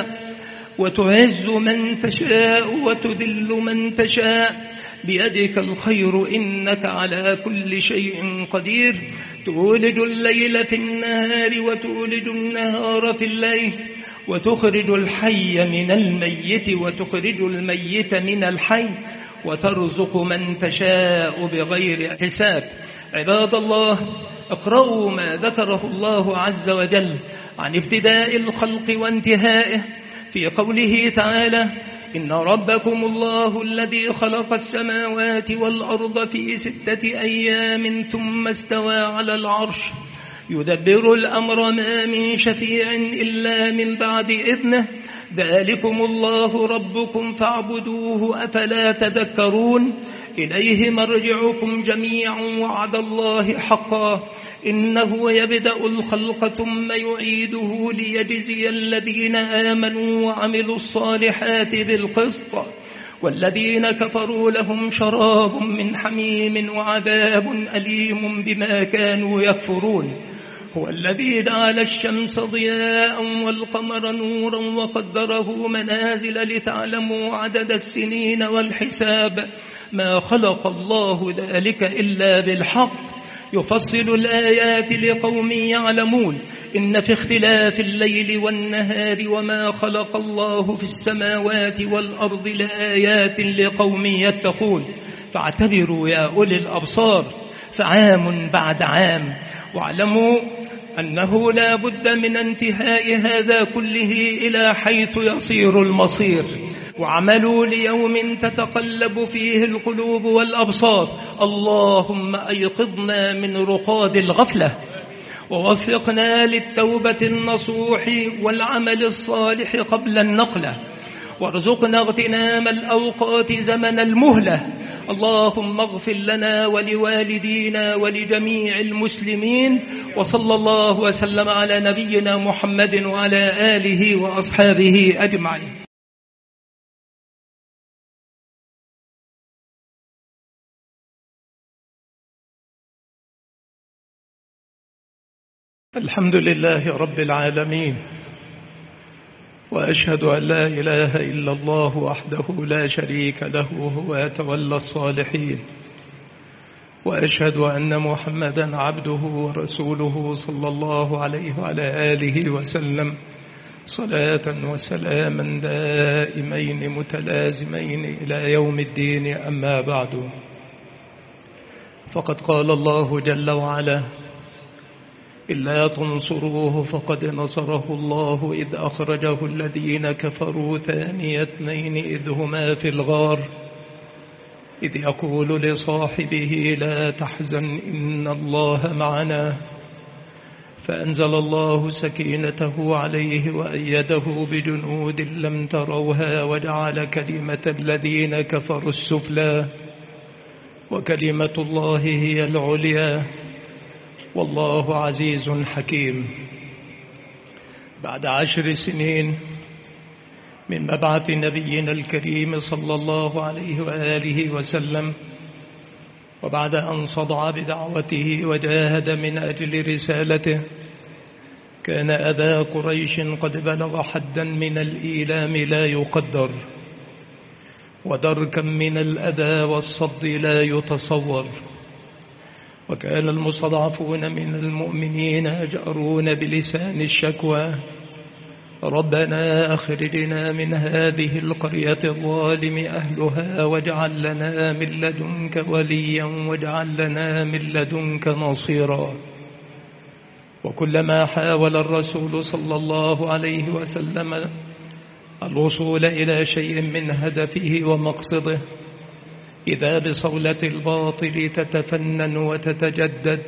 وتعز من تشاء وتذل من تشاء، بيدك الخير إنك على كل شيء قدير. تولج الليل في النهار وتولج النهار في الليل، وتخرج الحي من الميت وتخرج الميت من الحي، وترزق من تشاء بغير حساب. عباد الله، اقرأوا ما ذكره الله عز وجل عن ابتداء الخلق وانتهائه في قوله تعالى: إن ربكم الله الذي خلق السماوات والأرض في ستة أيام ثم استوى على العرش يدبر الأمر ما من شفيع إلا من بعد إذنه ذلكم الله ربكم فاعبدوه أفلا تذكرون. إليه مرجعكم جميعا وعد الله حقا إنه يبدأ الخلق ثم يعيده ليجزي الذين آمنوا وعملوا الصالحات بالقسط والذين كفروا لهم شراب من حميم وعذاب أليم بما كانوا يكفرون. هو الذي جعل الشمس ضياء والقمر نورا وقدره منازل لتعلموا عدد السنين والحساب ما خلق الله ذلك إلا بالحق يفصل الآيات لقوم يعلمون. إن في اختلاف الليل والنهار وما خلق الله في السماوات والأرض لآيات لقوم يتقون. فاعتبروا يا أولي الأبصار، فعام بعد عام، واعلموا أنه لا بد من انتهاء هذا كله إلى حيث يصير المصير. وعملوا ليوم تتقلب فيه القلوب والأبصار. اللهم أيقظنا من رقاد الغفلة ووفقنا للتوبة النصوح والعمل الصالح قبل النقلة، وارزقنا اغتنام الأوقات زمن المهلة. اللهم اغفر لنا ولوالدينا ولجميع المسلمين، وصلى الله وسلم على نبينا محمد وعلى آله وأصحابه أجمعين. الحمد لله رب العالمين، وأشهد أن لا إله إلا الله وحده لا شريك له هو يتولى الصالحين. وأشهد أن محمدا عبده ورسوله صلى الله عليه وعلى آله وسلم صلاة وسلاما دائمين متلازمين إلى يوم الدين. أما بعد، فقد قال الله جل وعلا: إلا تنصروه فقد نصره الله إذ أخرجه الذين كفروا ثاني اثنين إذ هما في الغار إذ يقول لصاحبه لا تحزن إن الله معنا، فأنزل الله سكينته عليه وأيده بجنود لم تروها وجعل كلمة الذين كفروا السفلى وكلمة الله هي العليا والله عزيز حكيم. بعد عشر سنين من مبعث نبينا الكريم صلى الله عليه وآله وسلم، وبعد أن صدع بدعوته وجاهد من أجل رسالته، كان أذى قريش قد بلغ حدا من الإيلام لا يقدر، ودركا من الأذى والصد لا يتصور. وكان المستضعفون من المؤمنين يجأرون بلسان الشكوى: ربنا أخرجنا من هذه القرية الظالم أهلها واجعل لنا من لدنك وليا واجعل لنا من لدنك نصيرا. وكلما حاول الرسول صلى الله عليه وسلم الوصول إلى شيء من هدفه ومقصده، إذا بصولة الباطل تتفنن وتتجدد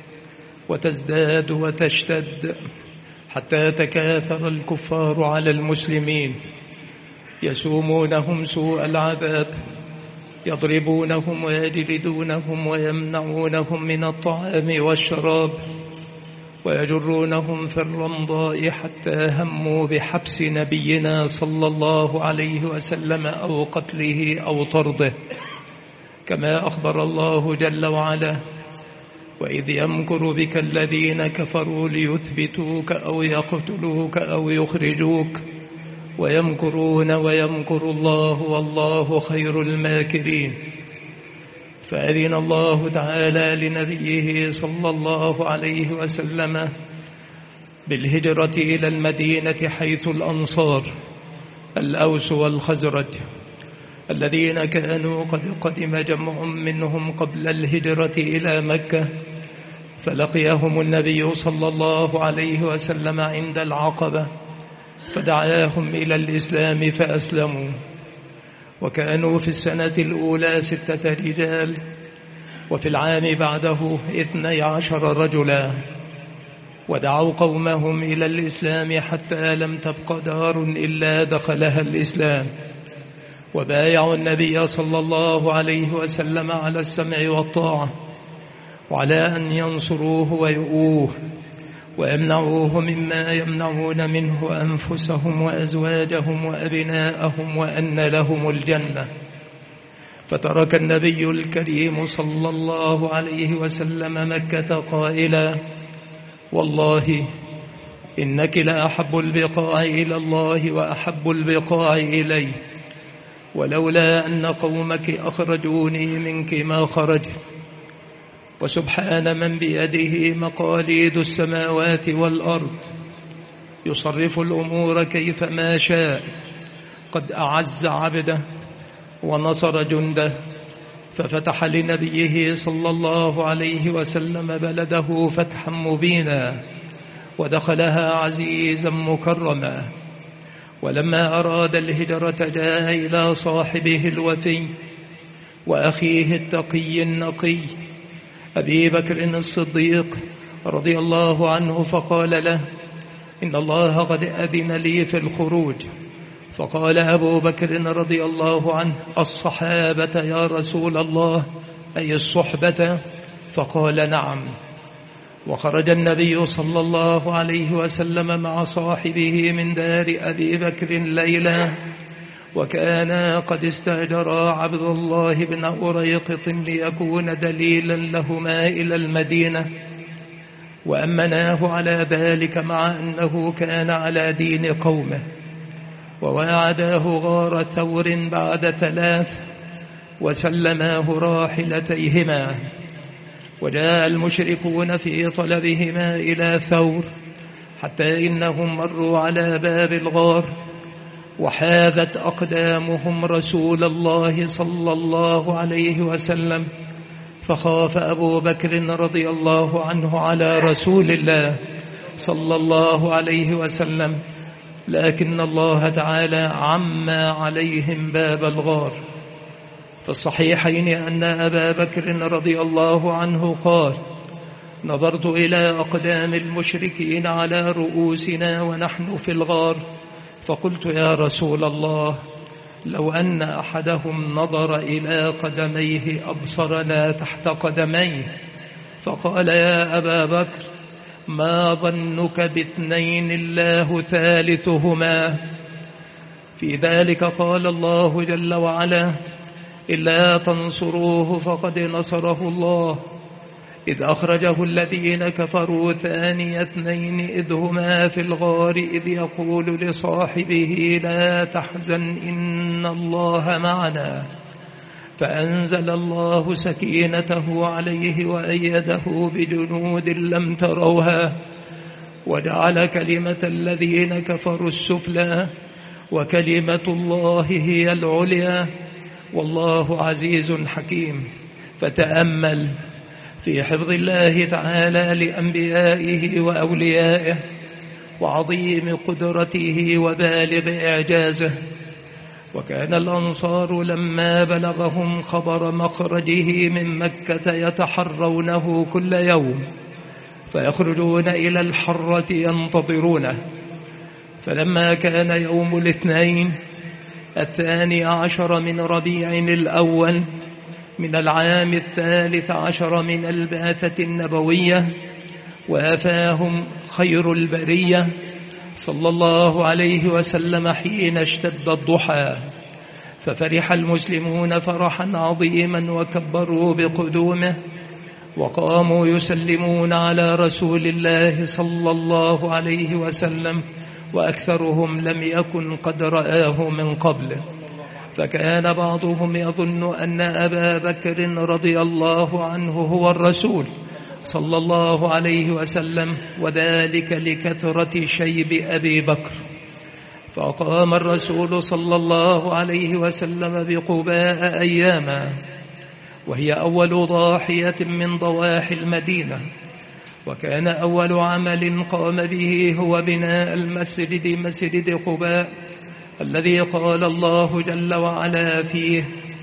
وتزداد وتشتد، حتى تكاثر الكفار على المسلمين يسومونهم سوء العذاب، يضربونهم ويجلدونهم ويمنعونهم من الطعام والشراب، ويجرونهم في الرمضاء حتى هموا بحبس نبينا صلى الله عليه وسلم أو قتله أو طرده، كما أخبر الله جل وعلا: وإذ يمكر بك الذين كفروا ليثبتوك أو يقتلوك أو يخرجوك ويمكرون ويمكر الله والله خير الماكرين. فأذن الله تعالى لنبيه صلى الله عليه وسلم بالهجرة إلى المدينة، حيث الأنصار الأوس والخزرج الذين كانوا قد قدم جمع منهم قبل الهجرة إلى مكة، فلقيهم النبي صلى الله عليه وسلم عند العقبة فدعاهم إلى الإسلام فأسلموا. وكانوا في السنة الأولى ستة رجال، وفي العام بعده اثني عشر رجلا، ودعوا قومهم إلى الإسلام حتى لم تبق دار إلا دخلها الإسلام، وبايعوا النبي صلى الله عليه وسلم على السمع والطاعة، وعلى أن ينصروه ويؤوه ويمنعوه مما يمنعون منه أنفسهم وأزواجهم وأبناءهم وأن لهم الجنة. فترك النبي الكريم صلى الله عليه وسلم مكة قائلا: والله إنك لأحب البقاع إلى الله وأحب البقاع إلي، ولولا أن قومك أخرجوني منك ما خرجت. وسبحان من بيده مقاليد السماوات والأرض يصرف الأمور كيفما شاء، قد أعز عبده ونصر جنده، ففتح لنبيه صلى الله عليه وسلم بلده فتحا مبينا، ودخلها عزيزا مكرما. ولما أراد الهجرة جاء إلى صاحبه الوفي وأخيه التقي النقي أبي بكر الصديق رضي الله عنه، فقال له: إن الله قد أذن لي في الخروج. فقال أبو بكر رضي الله عنه: الصحابة يا رسول الله، أي الصحبة؟ فقال: نعم. وخرج النبي صلى الله عليه وسلم مع صاحبه من دار أبي بكر ليلا، وكانا قد استأجرا عبد الله بن أريقط ليكون دليلا لهما إلى المدينة، وأمناه على ذلك مع أنه كان على دين قومه، وواعداه غار ثور بعد ثلاث وسلماه راحلتيهما. وجاء المشركون في طلبهما إلى ثور حتى إنهم مروا على باب الغار، وحاذت أقدامهم رسول الله صلى الله عليه وسلم، فخاف أبو بكر رضي الله عنه على رسول الله صلى الله عليه وسلم، لكن الله تعالى عمى عليهم باب الغار. في الصحيحين أن أبا بكر رضي الله عنه قال: نظرت إلى أقدام المشركين على رؤوسنا ونحن في الغار، فقلت يا رسول الله، لو أن أحدهم نظر إلى قدميه أبصرنا تحت قدميه. فقال: يا أبا بكر، ما ظنك باثنين الله ثالثهما؟ في ذلك قال الله جل وعلا: إلا تنصروه فقد نصره الله، إذ أخرجه الذين كفروا ثاني اثنين إذ هما في الغار إذ يقول لصاحبه لا تحزن إن الله معنا، فأنزل الله سكينته عليه وأيده بجنود لم تروها، وجعل كلمة الذين كفروا السفلى وكلمة الله هي العليا، والله عزيز حكيم. فتأمل في حفظ الله تعالى لأنبيائه وأوليائه، وعظيم قدرته وبالغ إعجازه. وكان الأنصار لما بلغهم خبر مخرجه من مكة يتحرونه كل يوم، فيخرجون إلى الحرة ينتظرونه. فلما كان يوم الاثنين الثاني عشر من ربيع الأول من العام الثالث عشر من البعثة النبوية، وافاهم خير البرية صلى الله عليه وسلم حين اشتد الضحى، ففرح المسلمون فرحا عظيما وكبروا بقدومه، وقاموا يسلمون على رسول الله صلى الله عليه وسلم، وأكثرهم لم يكن قد رآه من قبل. فكان بعضهم يظن أن أبا بكر رضي الله عنه هو الرسول صلى الله عليه وسلم، وذلك لكثرة شيب أبي بكر. فقام الرسول صلى الله عليه وسلم بقباء أياما، وهي أول ضاحية من ضواحي المدينة، وكان أول عمل قام به هو بناء المسجد مسجد قباء الذي قال الله جل وعلا فيه: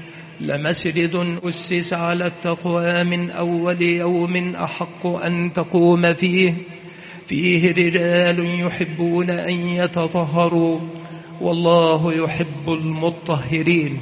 لمسجد أسس على التقوى من أول يوم أحق أن تقوم فيه فيه رجال يحبون أن يتطهروا والله يحب المطهرين.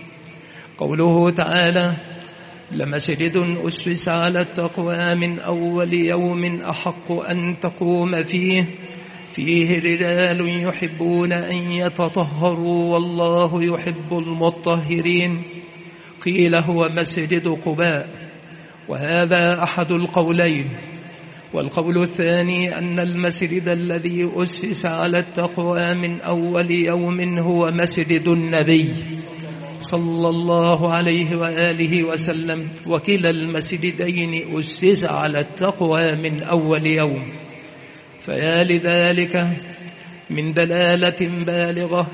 قوله تعالى: لمسجد أسس على التقوى من أول يوم أحق أن تقوم فيه فيه رجال يحبون أن يتطهروا والله يحب المطهرين، قيل هو مسجد قباء، وهذا أحد القولين. والقول الثاني أن المسجد الذي أسس على التقوى من أول يوم هو مسجد النبي صلى الله عليه وآله وسلم، وكلا المسجدين أسس على التقوى من أول يوم. فيا لذلك من دلالة بالغة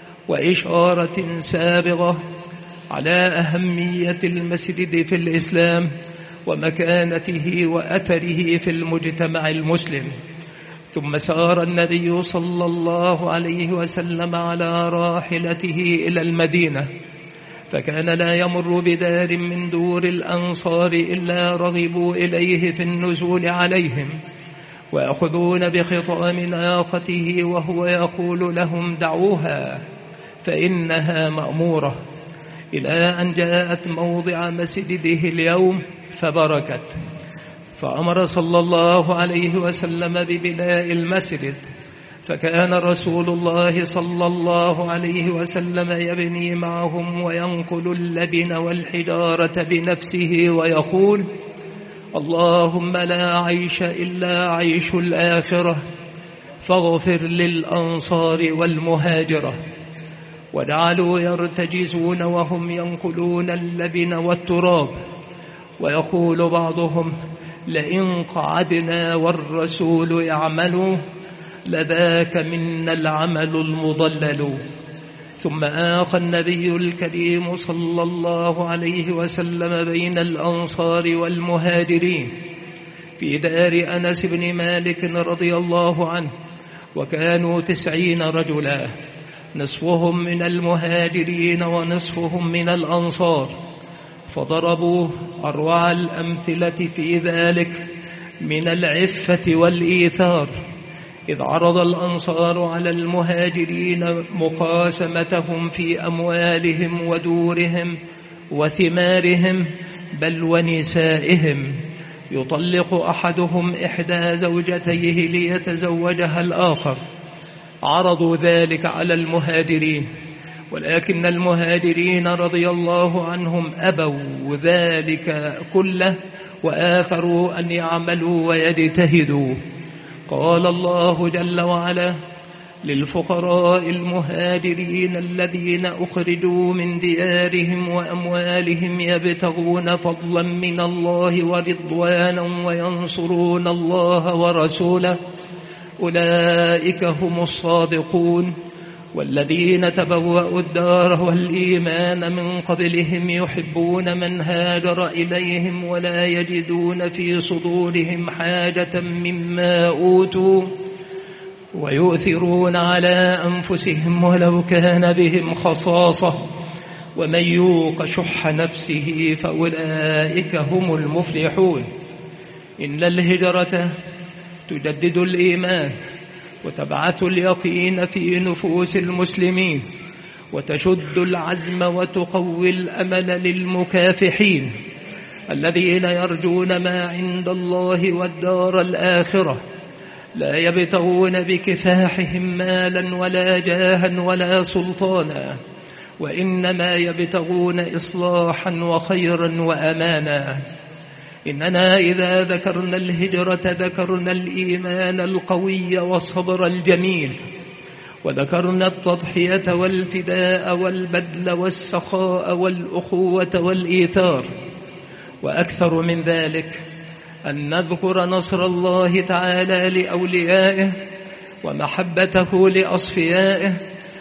وإشارة سابغة على أهمية المسجد في الإسلام ومكانته وأثره في المجتمع المسلم. ثم سار النبي صلى الله عليه وسلم على راحلته إلى المدينة، فكان لا يمر بدار من دور الأنصار إلا رغبوا إليه في النزول عليهم، ويأخذون بخطام ناقته وهو يقول لهم: دعوها فإنها مأمورة، إلى أن جاءت موضع مسجده اليوم فبركت. فأمر صلى الله عليه وسلم ببناء المسجد، فكان رسول الله صلى الله عليه وسلم يبني معهم وينقل اللبن والحجارة بنفسه ويقول: اللهم لا عيش إلا عيش الآخرة، فاغفر للأنصار والمهاجرة. وجعلوا يرتجزون وهم ينقلون اللبن والتراب، ويقول بعضهم لئن قعدنا والرسول يعمل لذاك منا العمل المضلل. ثم آخى النبي الكريم صلى الله عليه وسلم بين الأنصار والمهاجرين في دار أنس بن مالك رضي الله عنه، وكانوا تسعين رجلا، نصفهم من المهاجرين ونصفهم من الأنصار، فضربوا أروع الأمثلة في ذلك من العفة والإيثار، إذ عرض الأنصار على المهاجرين مقاسمتهم في أموالهم ودورهم وثمارهم بل ونسائهم، يطلق أحدهم إحدى زوجتيه ليتزوجها الآخر. عرضوا ذلك على المهاجرين، ولكن المهاجرين رضي الله عنهم أبوا ذلك كله وآثروا أن يعملوا ويجتهدوا. قال الله جل وعلا للفقراء المهاجرين الذين أخرجوا من ديارهم وأموالهم يبتغون فضلا من الله ورضوانا وينصرون الله ورسوله أولئك هم الصادقون والذين تبوأوا الدار والإيمان من قبلهم يحبون من هاجر إليهم ولا يجدون في صدورهم حاجة مما أوتوا ويؤثرون على أنفسهم ولو كان بهم خصاصة ومن يوق شح نفسه فأولئك هم المفلحون. إن الهجرة تجدد الإيمان وتبعث اليقين في نفوس المسلمين وتشد العزم وتقوي الأمل للمكافحين الذين يرجون ما عند الله والدار الآخرة، لا يبتغون بكفاحهم مالا ولا جاها ولا سلطانا، وإنما يبتغون إصلاحا وخيرا وأمانا. إننا إذا ذكرنا الهجرة ذكرنا الإيمان القوي والصبر الجميل، وذكرنا التضحية والفداء والبذل والسخاء والأخوة والإيثار، وأكثر من ذلك أن نذكر نصر الله تعالى لأوليائه ومحبته لأصفيائه،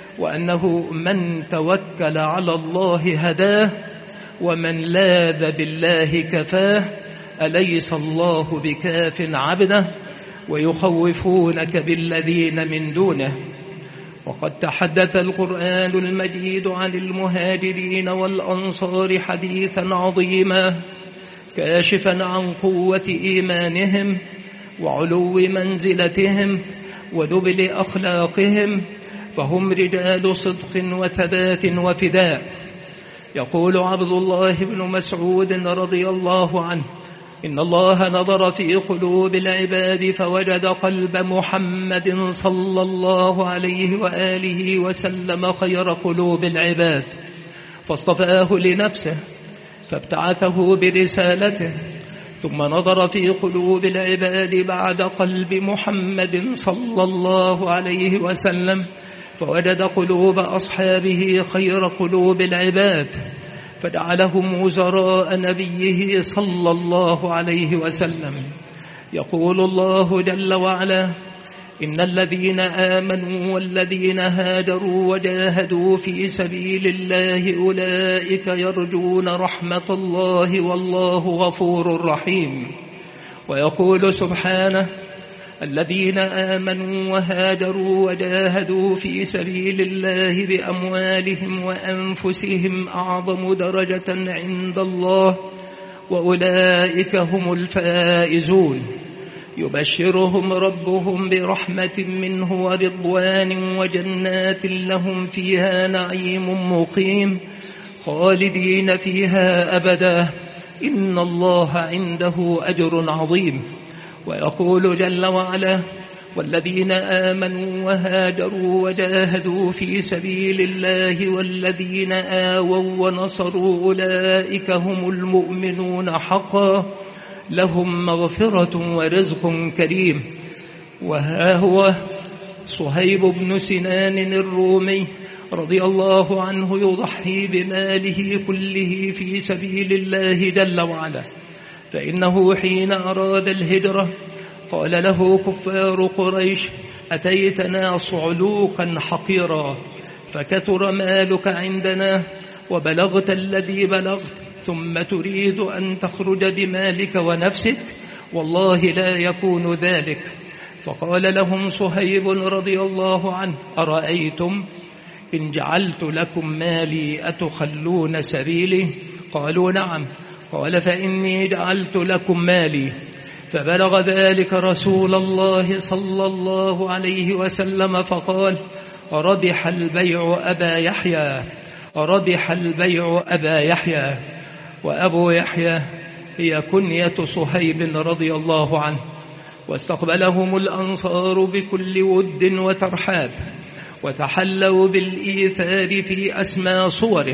وأنه من توكل على الله هداه ومن لاذ بالله كفاه، أليس الله بكاف عبده ويخوفونك بالذين من دونه. وقد تحدث القرآن المجيد عن المهاجرين والأنصار حديثا عظيما كاشفا عن قوة إيمانهم وعلو منزلتهم ودبل أخلاقهم، فهم رجال صدق وثبات وفداء. يقول عبد الله بن مسعود رضي الله عنه إن الله نظر في قلوب العباد فوجد قلب محمد صلى الله عليه وآله وسلم خير قلوب العباد، فاصطفاه لنفسه فابتعثه برسالته، ثم نظر في قلوب العباد بعد قلب محمد صلى الله عليه وسلم فوجد قلوب أصحابه خير قلوب العباد، فجعلهم وزراء نبيه صلى الله عليه وسلم. يقول الله جل وعلا إن الذين آمنوا والذين هاجروا وجاهدوا في سبيل الله أولئك يرجون رحمة الله والله غفور رحيم. ويقول سبحانه الذين آمنوا وهاجروا وجاهدوا في سبيل الله بأموالهم وأنفسهم أعظم درجة عند الله وأولئك هم الفائزون، يبشرهم ربهم برحمة منه ورضوان وجنات لهم فيها نعيم مقيم خالدين فيها أبدا إن الله عنده أجر عظيم. ويقول جل وعلا والذين آمنوا وهاجروا وجاهدوا في سبيل الله والذين آووا ونصروا أولئك هم المؤمنون حقا لهم مغفرة ورزق كريم. وها هو صهيب بن سنان الرومي رضي الله عنه يضحي بماله كله في سبيل الله جل وعلا، فإنه حين أراد الهجرة قال له كفار قريش: أتيتنا صعلوقا حقيرا، فكثر مالك عندنا وبلغت الذي بلغت، ثم تريد أن تخرج بمالك ونفسك؟ والله لا يكون ذلك. فقال لهم صهيب رضي الله عنه: أرأيتم إن جعلت لكم مالي أتخلون سبيلي؟ قالوا: نعم. قال: فإني جعلت لكم مالي. فبلغ ذلك رسول الله صلى الله عليه وسلم فقال: ربح البيع أبا يحيى، ربح البيع أبا يحيى. وأبو يحيى هي كنية صهيب رضي الله عنه. واستقبلهم الأنصار بكل ود وترحاب، وتحلوا بالإيثار في أسمى صوره،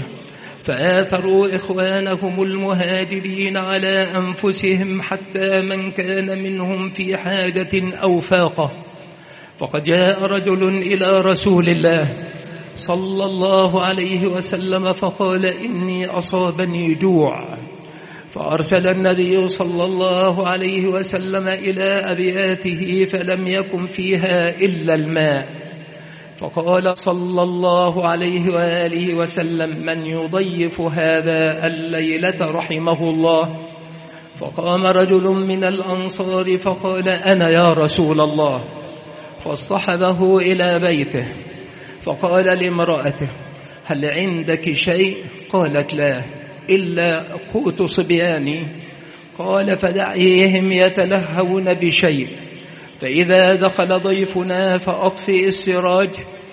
فآثروا إخوانهم المهاجرين على أنفسهم حتى من كان منهم في حاجة أو فاقة. فقد جاء رجل إلى رسول الله صلى الله عليه وسلم فقال: إني أصابني جوع. فأرسل النبي صلى الله عليه وسلم إلى أبياته فلم يكن فيها إلا الماء. فقال صلى الله عليه وآله وسلم: من يضيف هذا الليلة رحمه الله؟ فقام رجل من الأنصار فقال: أنا يا رسول الله. فاصطحبه إلى بيته فقال لامرأته: هل عندك شيء؟ قالت: لا، إلا قوت صبياني. قال: فدعيهم يتلهون بشيء، فإذا دخل ضيفنا فأطفئ السراج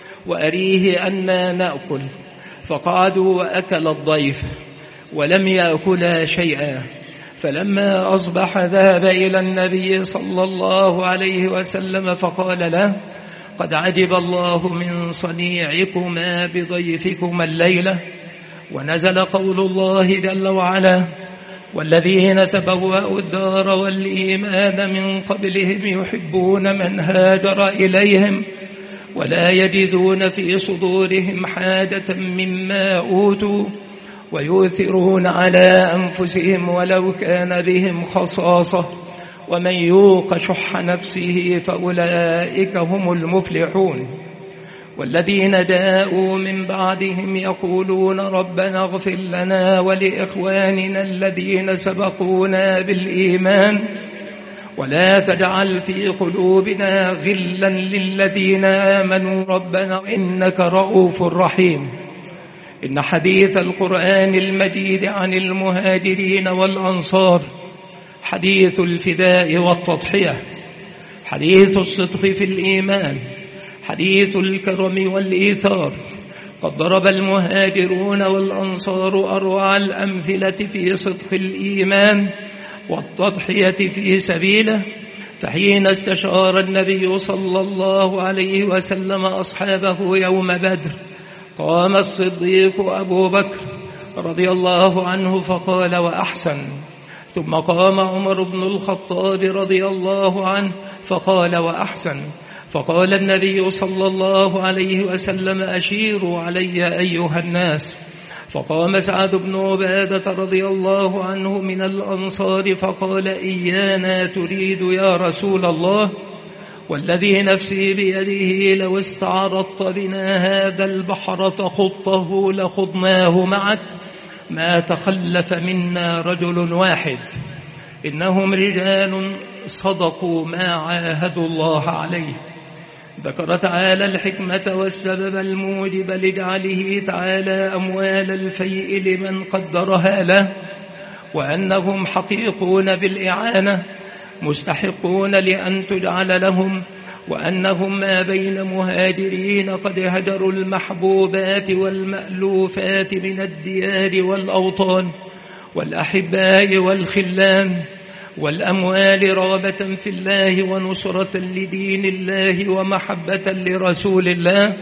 وأريه أننا نأكل. فقعدوا وأكل الضيف ولم يأكلا شيئا. فلما أصبح ذهب إلى النبي صلى الله عليه وسلم فقال له: قد عجب الله من صنيعكما بضيفكما الليلة. ونزل قول الله جل وعلا: والذين تبوأوا الدار والإيمان من قبلهم يحبون من هاجر إليهم ولا يجدون في صدورهم حاجة مما أوتوا ويؤثرون على أنفسهم ولو كان بهم خصاصة ومن يوق شح نفسه فأولئك هم المفلحون. والذين جاءوا من بعدهم يقولون ربنا اغفر لنا ولإخواننا الذين سبقونا بالإيمان ولا تجعل في قلوبنا غلا للذين آمنوا ربنا إنك رؤوف رحيم. إن حديث القرآن المجيد عن المهاجرين والأنصار حديث الفداء والتضحية، حديث الصدق في الإيمان، حديث الكرم والإيثار. قد ضرب المهاجرون والأنصار أروع الأمثلة في صدق الإيمان والتضحية في سبيله. فحين استشار النبي صلى الله عليه وسلم أصحابه يوم بدر قام الصديق أبو بكر رضي الله عنه فقال: وأحسن. ثم قام عمر بن الخطاب رضي الله عنه فقال: وأحسن. فقال النبي صلى الله عليه وسلم: أشيروا علي أيها الناس. فقام سعد بن عبادة رضي الله عنه من الأنصار فقال: إيانا تريد يا رسول الله؟ والذي نفسي بيده لو استعرضت بنا هذا البحر فخضته لخضناه معك ما تخلف منا رجل واحد. إنهم رجال صدقوا ما عاهدوا الله عليه. ذكر تعالى الحكمة والسبب الموجب لجعله تعالى أموال الفيء لمن قدرها له، وأنهم حقيقون بالإعانة مستحقون لأن تجعل لهم، وأنهم ما بين مهاجرين قد هجروا المحبوبات والمألوفات من الديار والأوطان والأحباء والخلان والأموال رغبة في الله ونصرة لدين الله ومحبة لرسول الله.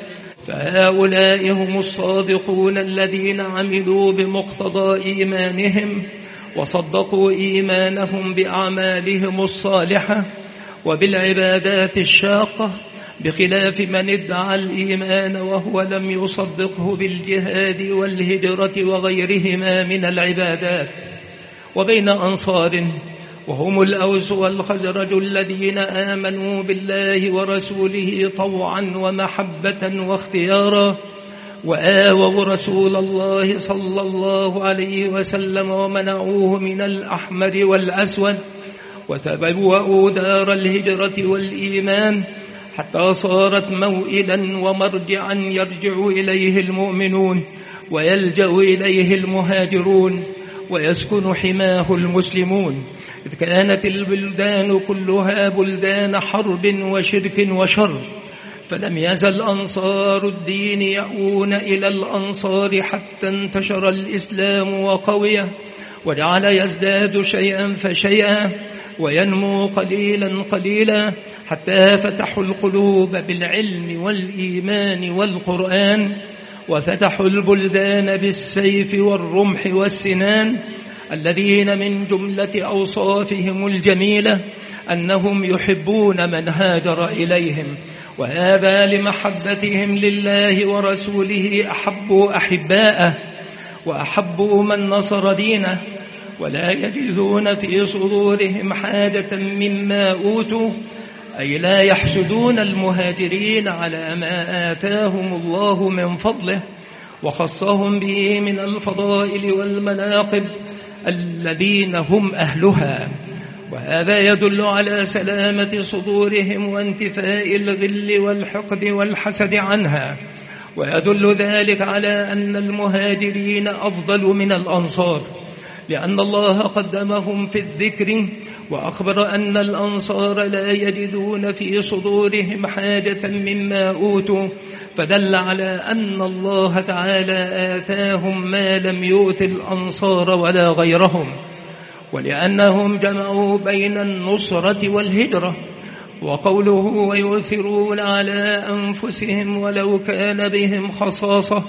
فهؤلاء هم الصادقون الذين عملوا بمقتضى إيمانهم وصدقوا إيمانهم بأعمالهم الصالحة وبالعبادات الشاقة بخلاف من ادعى الإيمان وهو لم يصدقه بالجهاد والهجرة وغيرهما من العبادات. وبين أنصار وهم الأوس والخزرج الذين آمنوا بالله ورسوله طوعا ومحبة واختيارا، وآووا رسول الله صلى الله عليه وسلم ومنعوه من الأحمر والأسود، وتبوأوا دار الهجرة والإيمان حتى صارت موئلا ومرجعا يرجع إليه المؤمنون ويلجأ إليه المهاجرون ويسكن حماه المسلمون، إذ كانت البلدان كلها بلدان حرب وشرك وشر. فلم يزل أنصار الدين يأوون إلى الأنصار حتى انتشر الإسلام وقويه، وجعل يزداد شيئا فشيئا وينمو قليلا قليلا، حتى فتحوا القلوب بالعلم والإيمان والقرآن، وفتحوا البلدان بالسيف والرمح والسنان، الذين من جملة أوصافهم الجميلة أنهم يحبون من هاجر إليهم، وهذا لمحبتهم لله ورسوله أحبوا أحباءه وأحبوا من نصر دينه، ولا يجدون في صدورهم حاجة مما أوتوا، أي لا يحسدون المهاجرين على ما آتاهم الله من فضله وخصهم به من الفضائل والمناقب الذين هم أهلها. وهذا يدل على سلامة صدورهم وانتفاء الغل والحقد والحسد عنها، ويدل ذلك على أن المهاجرين أفضل من الأنصار، لأن الله قدمهم في الذكر، وأخبر أن الأنصار لا يجدون في صدورهم حاجة مما أوتوا، فدل على أن الله تعالى آتاهم ما لم يؤت الأنصار ولا غيرهم، ولأنهم جمعوا بين النصرة والهجرة. وقوله ويؤثرون على أنفسهم ولو كان بهم خصاصة،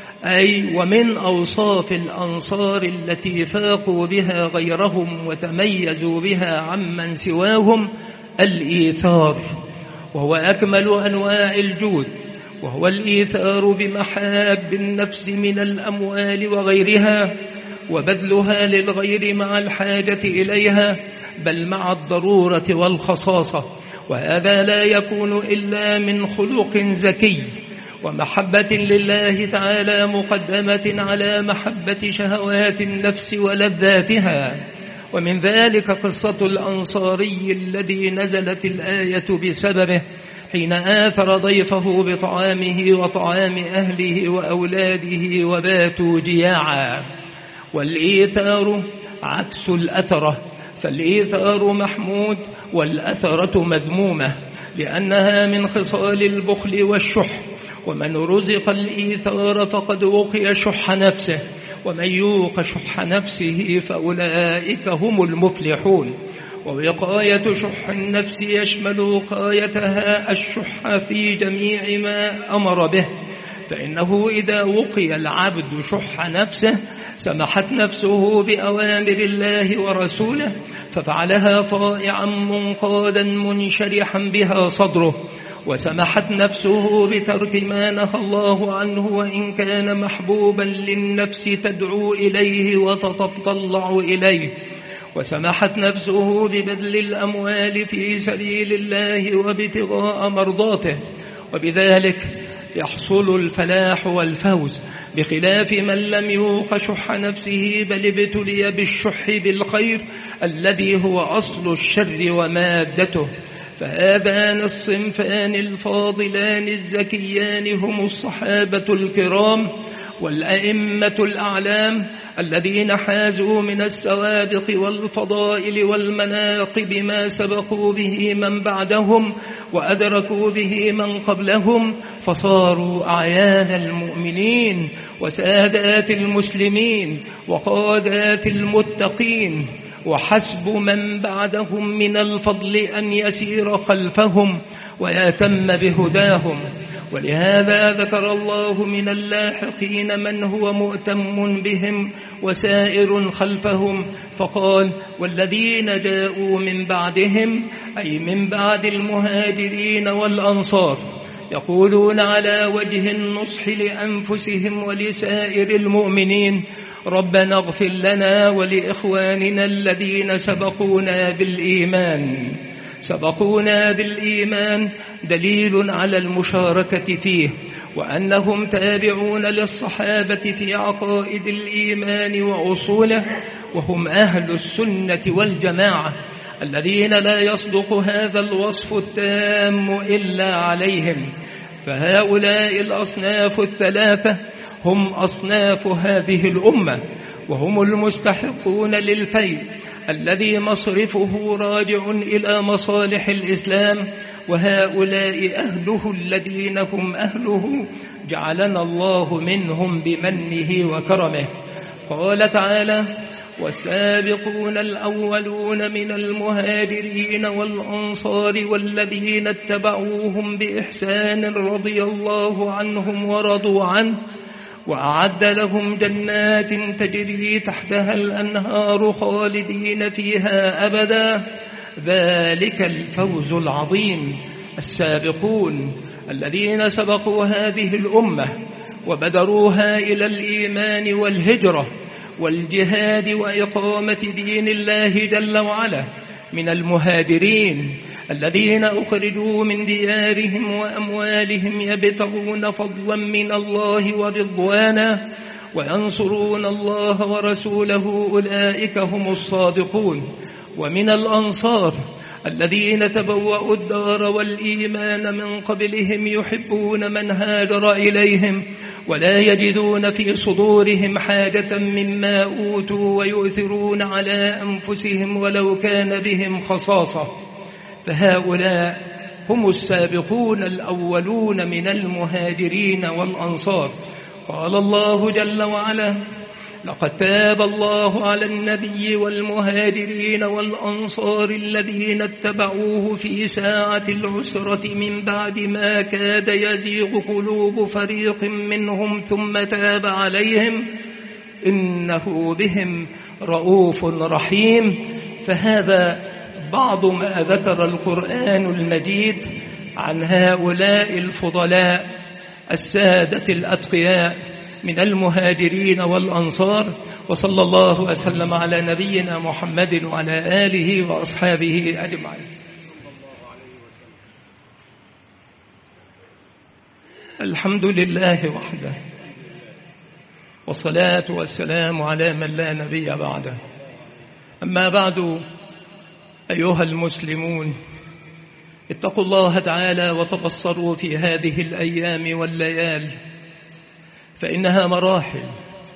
أي ومن أوصاف الأنصار التي فاقوا بها غيرهم وتميزوا بها عمن سواهم الإيثار، وهو أكمل أنواع الجود، وهو الإيثار بمحاب النفس من الأموال وغيرها، وبذلها للغير مع الحاجة إليها، بل مع الضرورة والخصاصة. وهذا لا يكون إلا من خلق زكي ومحبة لله تعالى مقدمة على محبة شهوات النفس ولذاتها. ومن ذلك قصة الأنصاري الذي نزلت الآية بسببه حين آثر ضيفه بطعامه وطعام أهله وأولاده وباتوا جياعا. والإيثار عكس الأثرة، فالإيثار محمود والأثرة مذمومة، لأنها من خصال البخل والشح، ومن رزق الإيثار فقد وقي شح نفسه، ومن يوق شح نفسه فأولئك هم المفلحون. ووقاية شح النفس يشمل وقايتها الشح في جميع ما أمر به، فإنه إذا وقي العبد شح نفسه سمحت نفسه بأوامر الله ورسوله، ففعلها طائعا منقادا منشرحا بها صدره، وسمحت نفسه بترك ما نهى الله عنه وإن كان محبوبا للنفس تدعو إليه وتتطلع إليه، وسمحت نفسه ببذل الأموال في سبيل الله وابتغاء مرضاته، وبذلك يحصل الفلاح والفوز، بخلاف من لم يوق شح نفسه بل ابتلي بالشح بالخير الذي هو أصل الشر ومادته. فهذان الصنفان الفاضلان الزكيان هم الصحابة الكرام والأئمة الأعلام الذين حازوا من السوابق والفضائل والمناقب ما سبقوا به من بعدهم وأدركوا به من قبلهم، فصاروا أعيان المؤمنين وسادات المسلمين وقادات المتقين، وحسب من بعدهم من الفضل أن يسير خلفهم ويتم بهداهم. ولهذا ذكر الله من اللاحقين من هو مؤتم بهم وسائر خلفهم، فقال: والذين جاءوا من بعدهم، أي من بعد المهاجرين والأنصار، يقولون على وجه النصح لأنفسهم ولسائر المؤمنين: ربنا اغفر لنا ولإخواننا الذين سبقونا بالإيمان. سبقونا بالإيمان دليل على المشاركة فيه، وأنهم تابعون للصحابة في عقائد الإيمان وأصوله، وهم أهل السنة والجماعة الذين لا يصدق هذا الوصف التام إلا عليهم. فهؤلاء الأصناف الثلاثة هم أصناف هذه الأمة، وهم المستحقون للفيء الذي مصرفه راجع إلى مصالح الإسلام، وهؤلاء أهله الذين هم أهله جعلنا الله منهم بمنه وكرمه. قال تعالى: والسابقون الأولون من المهاجرين والأنصار والذين اتبعوهم بإحسان رضي الله عنهم ورضوا عنه وأعد لهم جنات تجري تحتها الأنهار خالدين فيها أبدا، ذلك الفوز العظيم. السابقون الذين سبقوا هذه الأمة وبدروها إلى الإيمان والهجرة والجهاد وإقامة دين الله جل وعلا، من المهاجرين الذين أخرجوا من ديارهم وأموالهم يبتغون فضلا من الله ورضوانا وينصرون الله ورسوله، أولئك هم الصادقون. ومن الأنصار الذين تبوأوا الدار والإيمان من قبلهم يحبون من هاجر إليهم ولا يجدون في صدورهم حاجة مما أوتوا ويؤثرون على أنفسهم ولو كان بهم خصاصة، فهؤلاء هم السابقون الأولون من المهاجرين والأنصار. قال الله جل وعلا: لقد تاب الله على النبي والمهاجرين والأنصار الذين اتبعوه في ساعة العسرة من بعد ما كاد يزيغ قلوب فريق منهم ثم تاب عليهم إنه بهم رؤوف رحيم. فهذا بعض ما ذكر القرآن المجيد عن هؤلاء الفضلاء السادة الأتقياء من المهاجرين والأنصار. وصلى الله وسلم على نبينا محمد وعلى آله وأصحابه أجمعين. الحمد لله وحده، والصلاة والسلام على من لا نبي بعده. أما بعد، أيها المسلمون، اتقوا الله تعالى وتبصروا في هذه الأيام والليال، فإنها مراحل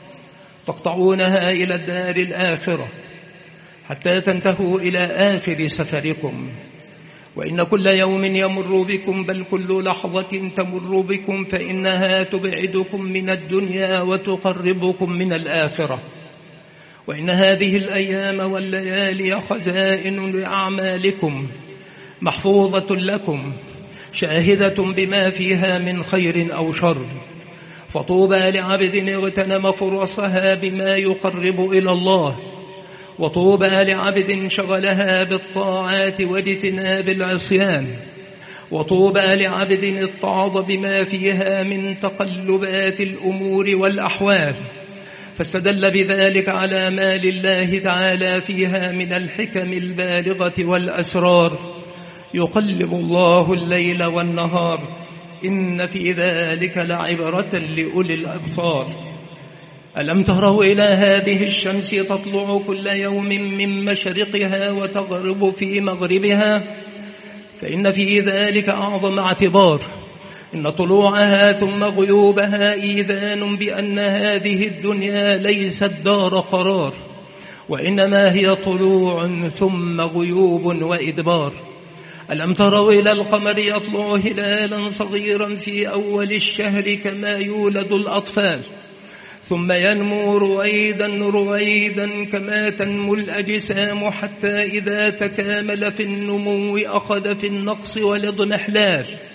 تقطعونها إلى الدار الآخرة حتى تنتهوا إلى آخر سفركم. وإن كل يوم يمر بكم، بل كل لحظة تمر بكم، فإنها تبعدكم من الدنيا وتقربكم من الآخرة. وإن هذه الأيام والليالي خزائن لأعمالكم محفوظة لكم، شاهدة بما فيها من خير أو شر. فطوبى لعبد اغتنم فرصها بما يقرب إلى الله، وطوبى لعبد شغلها بالطاعات واجتناب العصيان، وطوبى لعبد اتعظ بما فيها من تقلبات الأمور والأحوال، فاستدل بذلك على ما لله تعالى فيها من الحكم البالغة والأسرار. يقلب الله الليل والنهار، إن في ذلك لعبرة لأولي الأبصار. ألم تروا إلى هذه الشمس تطلع كل يوم من مشرقها وتغرب في مغربها؟ فإن في ذلك أعظم اعتبار. إن طلوعها ثم غيوبها إيذان بأن هذه الدنيا ليست دار قرار، وإنما هي طلوع ثم غيوب وإدبار. ألم تروا إلى القمر يطلع هلالا صغيرا في أول الشهر كما يولد الأطفال، ثم ينمو رويدا رويدا كما تنمو الأجسام، حتى إذا تكامل في النمو أخذ في النقص والاضمحلال،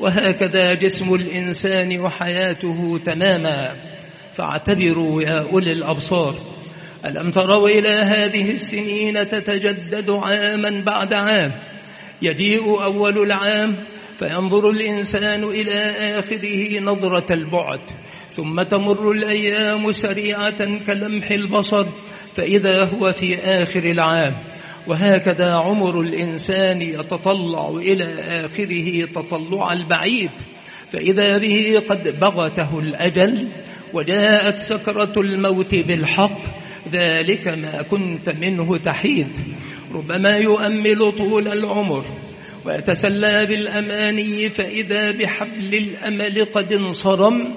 وهكذا جسم الإنسان وحياته تماما. فاعتبروا يا أولي الأبصار، ألم تروا إلى هذه السنين تتجدد عاما بعد عام؟ يجيء أول العام فينظر الإنسان إلى آخره نظرة البعد، ثم تمر الأيام سريعة كلمح البصر فإذا هو في آخر العام. وهكذا عمر الإنسان يتطلع إلى آخره تطلع البعيد، فإذا به قد بغته الأجل وجاءت سكرة الموت بالحق، ذلك ما كنت منه تحيد. ربما يؤمل طول العمر ويتسلى بالأماني، فإذا بحبل الأمل قد انصرم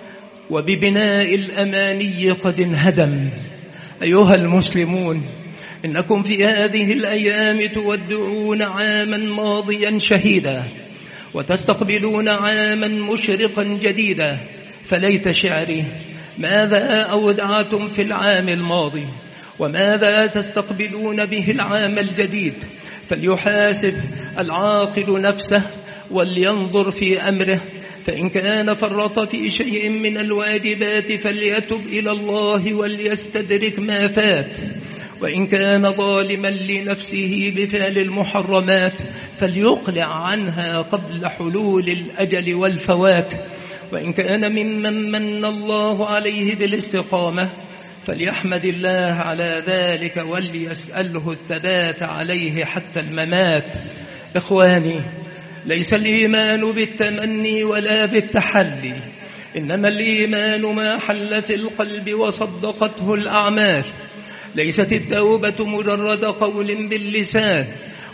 وببناء الأماني قد انهدم. أيها المسلمون، إنكم في هذه الأيام تودعون عاما ماضيا شهيدا وتستقبلون عاما مشرقا جديدا. فليت شعري، ماذا أودعتم في العام الماضي وماذا تستقبلون به العام الجديد؟ فليحاسب العاقل نفسه ولينظر في أمره، فإن كان فرط في شيء من الواجبات فليتب إلى الله وليستدرك ما فات، وإن كان ظالما لنفسه بفعل المحرمات فليقلع عنها قبل حلول الأجل والفوات، وإن كان ممن من الله عليه بالاستقامة فليحمد الله على ذلك وليسأله الثبات عليه حتى الممات. إخواني، ليس الإيمان بالتمني ولا بالتحلي، إنما الإيمان ما حل في القلب وصدقته الأعمال. ليست التوبة مجرد قول باللسان،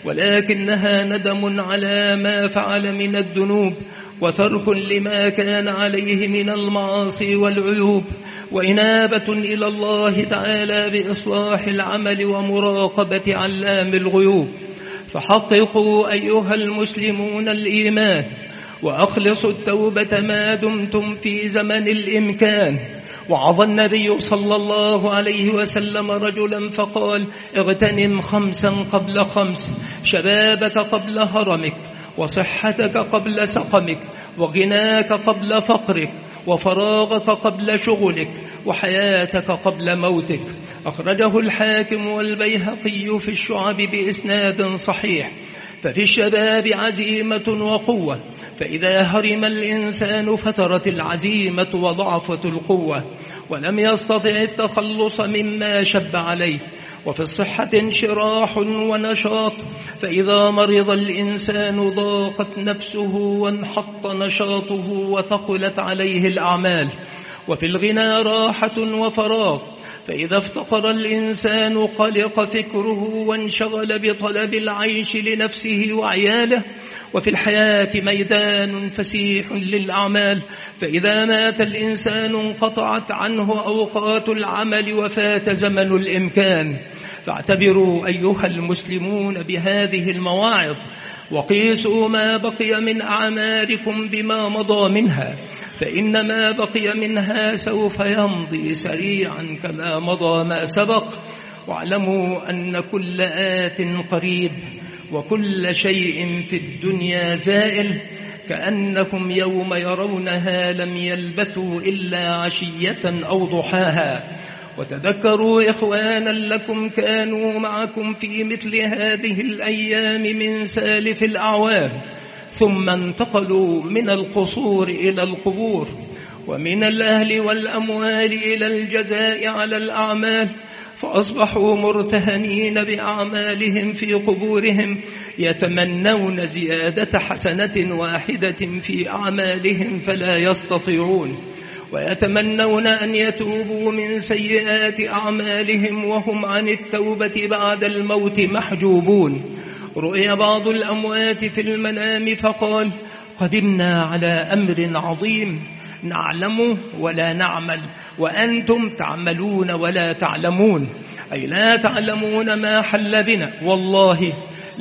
ولكنها ندم على ما فعل من الذنوب وترك لما كان عليه من المعاصي والعيوب، وإنابة إلى الله تعالى بإصلاح العمل ومراقبة علام الغيوب. فحققوا أيها المسلمون الإيمان وأخلصوا التوبة ما دمتم في زمن الإمكان. وعظ النبي صلى الله عليه وسلم رجلا فقال: اغتنم خمسا قبل خمس، شبابك قبل هرمك، وصحتك قبل سقمك، وغناك قبل فقرك، وفراغك قبل شغلك، وحياتك قبل موتك. أخرجه الحاكم والبيهقي في الشعب بإسناد صحيح. ففي الشباب عزيمة وقوة، فإذا هرم الإنسان فترت العزيمة وضعفت القوة ولم يستطع التخلص مما شب عليه. وفي الصحة انشراح ونشاط، فإذا مرض الإنسان ضاقت نفسه وانحط نشاطه وثقلت عليه الأعمال. وفي الغنى راحة وفراغ، فإذا افتقر الإنسان قلق فكره وانشغل بطلب العيش لنفسه وعياله. وفي الحياة ميدان فسيح للأعمال، فإذا مات الإنسان انقطعت عنه أوقات العمل وفات زمن الإمكان. فاعتبروا أيها المسلمون بهذه المواعظ، وقيسوا ما بقي من أعماركم بما مضى منها، فإن ما بقي منها سوف يمضي سريعا كما مضى ما سبق. واعلموا أن كل آت قريب وكل شيء في الدنيا زائل، كأنكم يوم يرونها لم يلبثوا إلا عشية أو ضحاها. وتذكروا إخوانا لكم كانوا معكم في مثل هذه الأيام من سالف الأعوام، ثم انتقلوا من القصور إلى القبور، ومن الأهل والأموال إلى الجزاء على الأعمال، فأصبحوا مرتهنين بأعمالهم في قبورهم، يتمنون زيادة حسنة واحدة في أعمالهم فلا يستطيعون، ويتمنون أن يتوبوا من سيئات أعمالهم وهم عن التوبة بعد الموت محجوبون. رؤي بعض الأموات في المنام فقال: قدمنا على أمر عظيم نعلمه ولا نعمل، وأنتم تعملون ولا تعلمون، أي لا تعلمون ما حل بنا. والله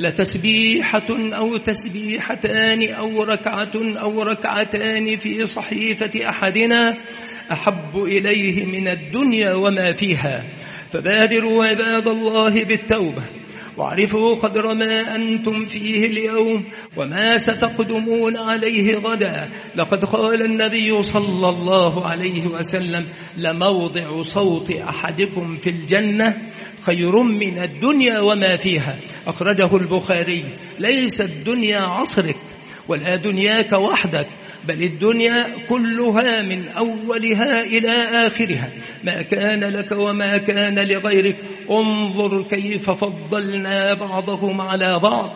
لتسبيحة أو تسبيحتان أو ركعة أو ركعتان في صحيفة أحدنا أحب إليه من الدنيا وما فيها. فبادروا عباد الله بالتوبة، واعرفوا قدر ما أنتم فيه اليوم وما ستقدمون عليه غدا. لقد قال النبي صلى الله عليه وسلم: لموضع صوت أحدكم في الجنة خير من الدنيا وما فيها. أخرجه البخاري. ليس الدنيا عصرك ولا دنياك وحدك، بل الدنيا كلها من أولها إلى آخرها، ما كان لك وما كان لغيرك. انظر كيف فضلنا بعضهم على بعض،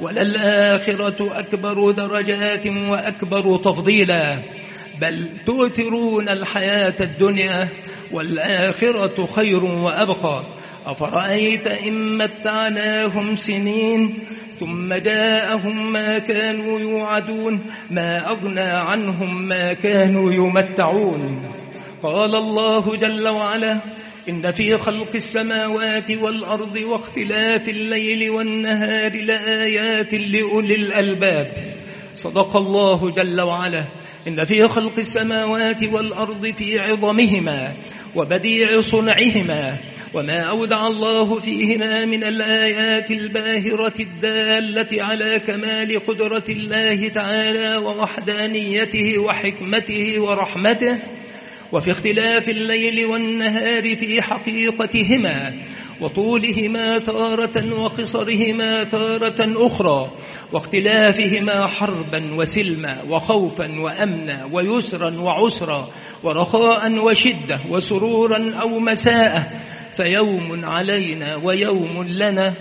وللآخرة أكبر درجات وأكبر تفضيلا، بل تؤثرون الحياة الدنيا والآخرة خير وأبقى. أفرأيت إن متعناهم سنين ثم جاءهم ما كانوا يوعدون ما أغنى عنهم ما كانوا يمتعون. قال الله جل وعلا: إن في خلق السماوات والأرض واختلاف الليل والنهار لآيات لأولي الألباب. صدق الله جل وعلا. إن في خلق السماوات والأرض في عظمهما وبديع صنعهما وما أودع الله فيهما من الآيات الباهرة الدالة على كمال قدرة الله تعالى ووحدانيته وحكمته ورحمته، وفي اختلاف الليل والنهار في حقيقتهما وطولهما تارة وقصرهما تارة أخرى، واختلافهما حربا وسلما وخوفا وأمنا ويسرا وعسرا ورخاء وشدة وسرورا أو مساءة، فيوم علينا ويوم لنا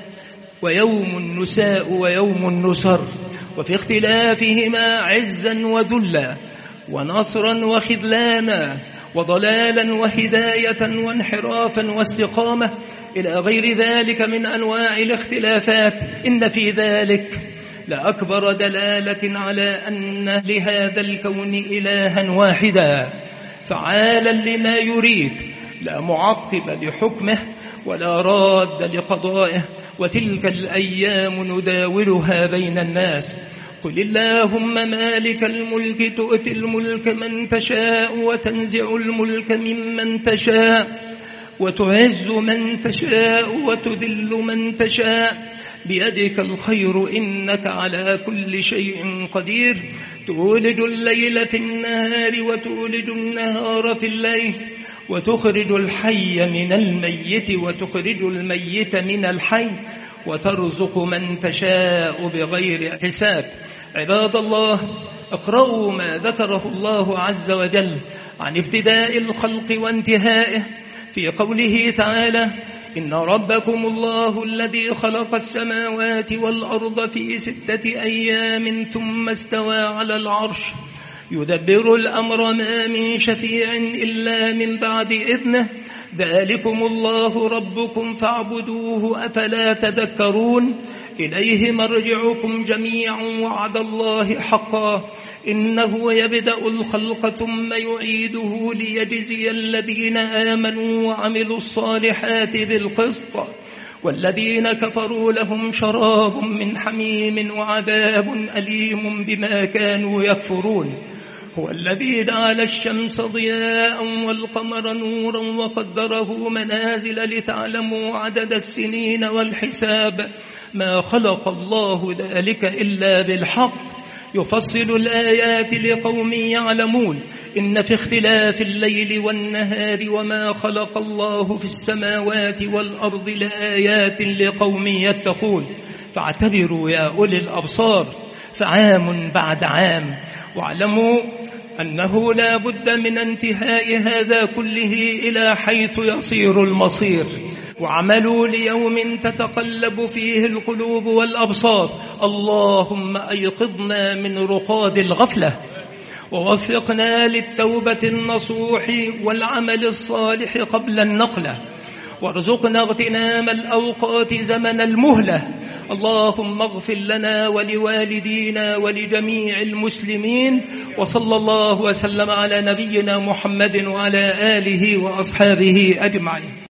ويوم نساء ويوم نسر، وفي اختلافهما عزا وذلا ونصرا وخذلانا وضلالا وهداية وانحرافا واستقامة إلى غير ذلك من أنواع الاختلافات. إن في ذلك لأكبر دلالة على أن لهذا الكون إلها واحدا فعالا لما يريد، لا معقب لحكمه ولا راد لقضائه. وتلك الأيام نداولها بين الناس. قل اللهم مالك الملك تؤتي الملك من تشاء وتنزع الملك ممن تشاء وتعز من تشاء وتذل من تشاء، بيدك الخير إنك على كل شيء قدير. تولد الليل في النهار وتولد النهار في الليل، وتخرج الحي من الميت وتخرج الميت من الحي، وترزق من تشاء بغير حساب. عباد الله، اقرأوا ما ذكره الله عز وجل عن ابتداء الخلق وانتهائه في قوله تعالى: إن ربكم الله الذي خلق السماوات والأرض في ستة أيام ثم استوى على العرش يدبر الأمر ما من شفيع إلا من بعد إذنه ذلكم الله ربكم فاعبدوه أفلا تذكرون. إليه مرجعكم جميعا وعد الله حقا إنه يبدأ الخلق ثم يعيده ليجزي الذين آمنوا وعملوا الصالحات بالقسط والذين كفروا لهم شراب من حميم وعذاب أليم بما كانوا يكفرون. هو الذي جعل الشمس ضياء والقمر نورا وقدره منازل لتعلموا عدد السنين والحساب ما خلق الله ذلك إلا بالحق يفصل الآيات لقوم يعلمون. إن في اختلاف الليل والنهار وما خلق الله في السماوات والأرض لآيات لقوم يتقون. فاعتبروا يا أولي الأبصار، فعام بعد عام، واعلموا أنه لا بد من انتهاء هذا كله إلى حيث يصير المصير. وعملوا ليوم تتقلب فيه القلوب والأبصار. اللهم أيقظنا من رقاد الغفلة ووفقنا للتوبة النصوح والعمل الصالح قبل النقلة، وارزقنا اغتنام الأوقات زمن المهلة. اللهم اغفر لنا ولوالدينا ولجميع المسلمين، وصلى الله وسلم على نبينا محمد وعلى آله وأصحابه أجمعين.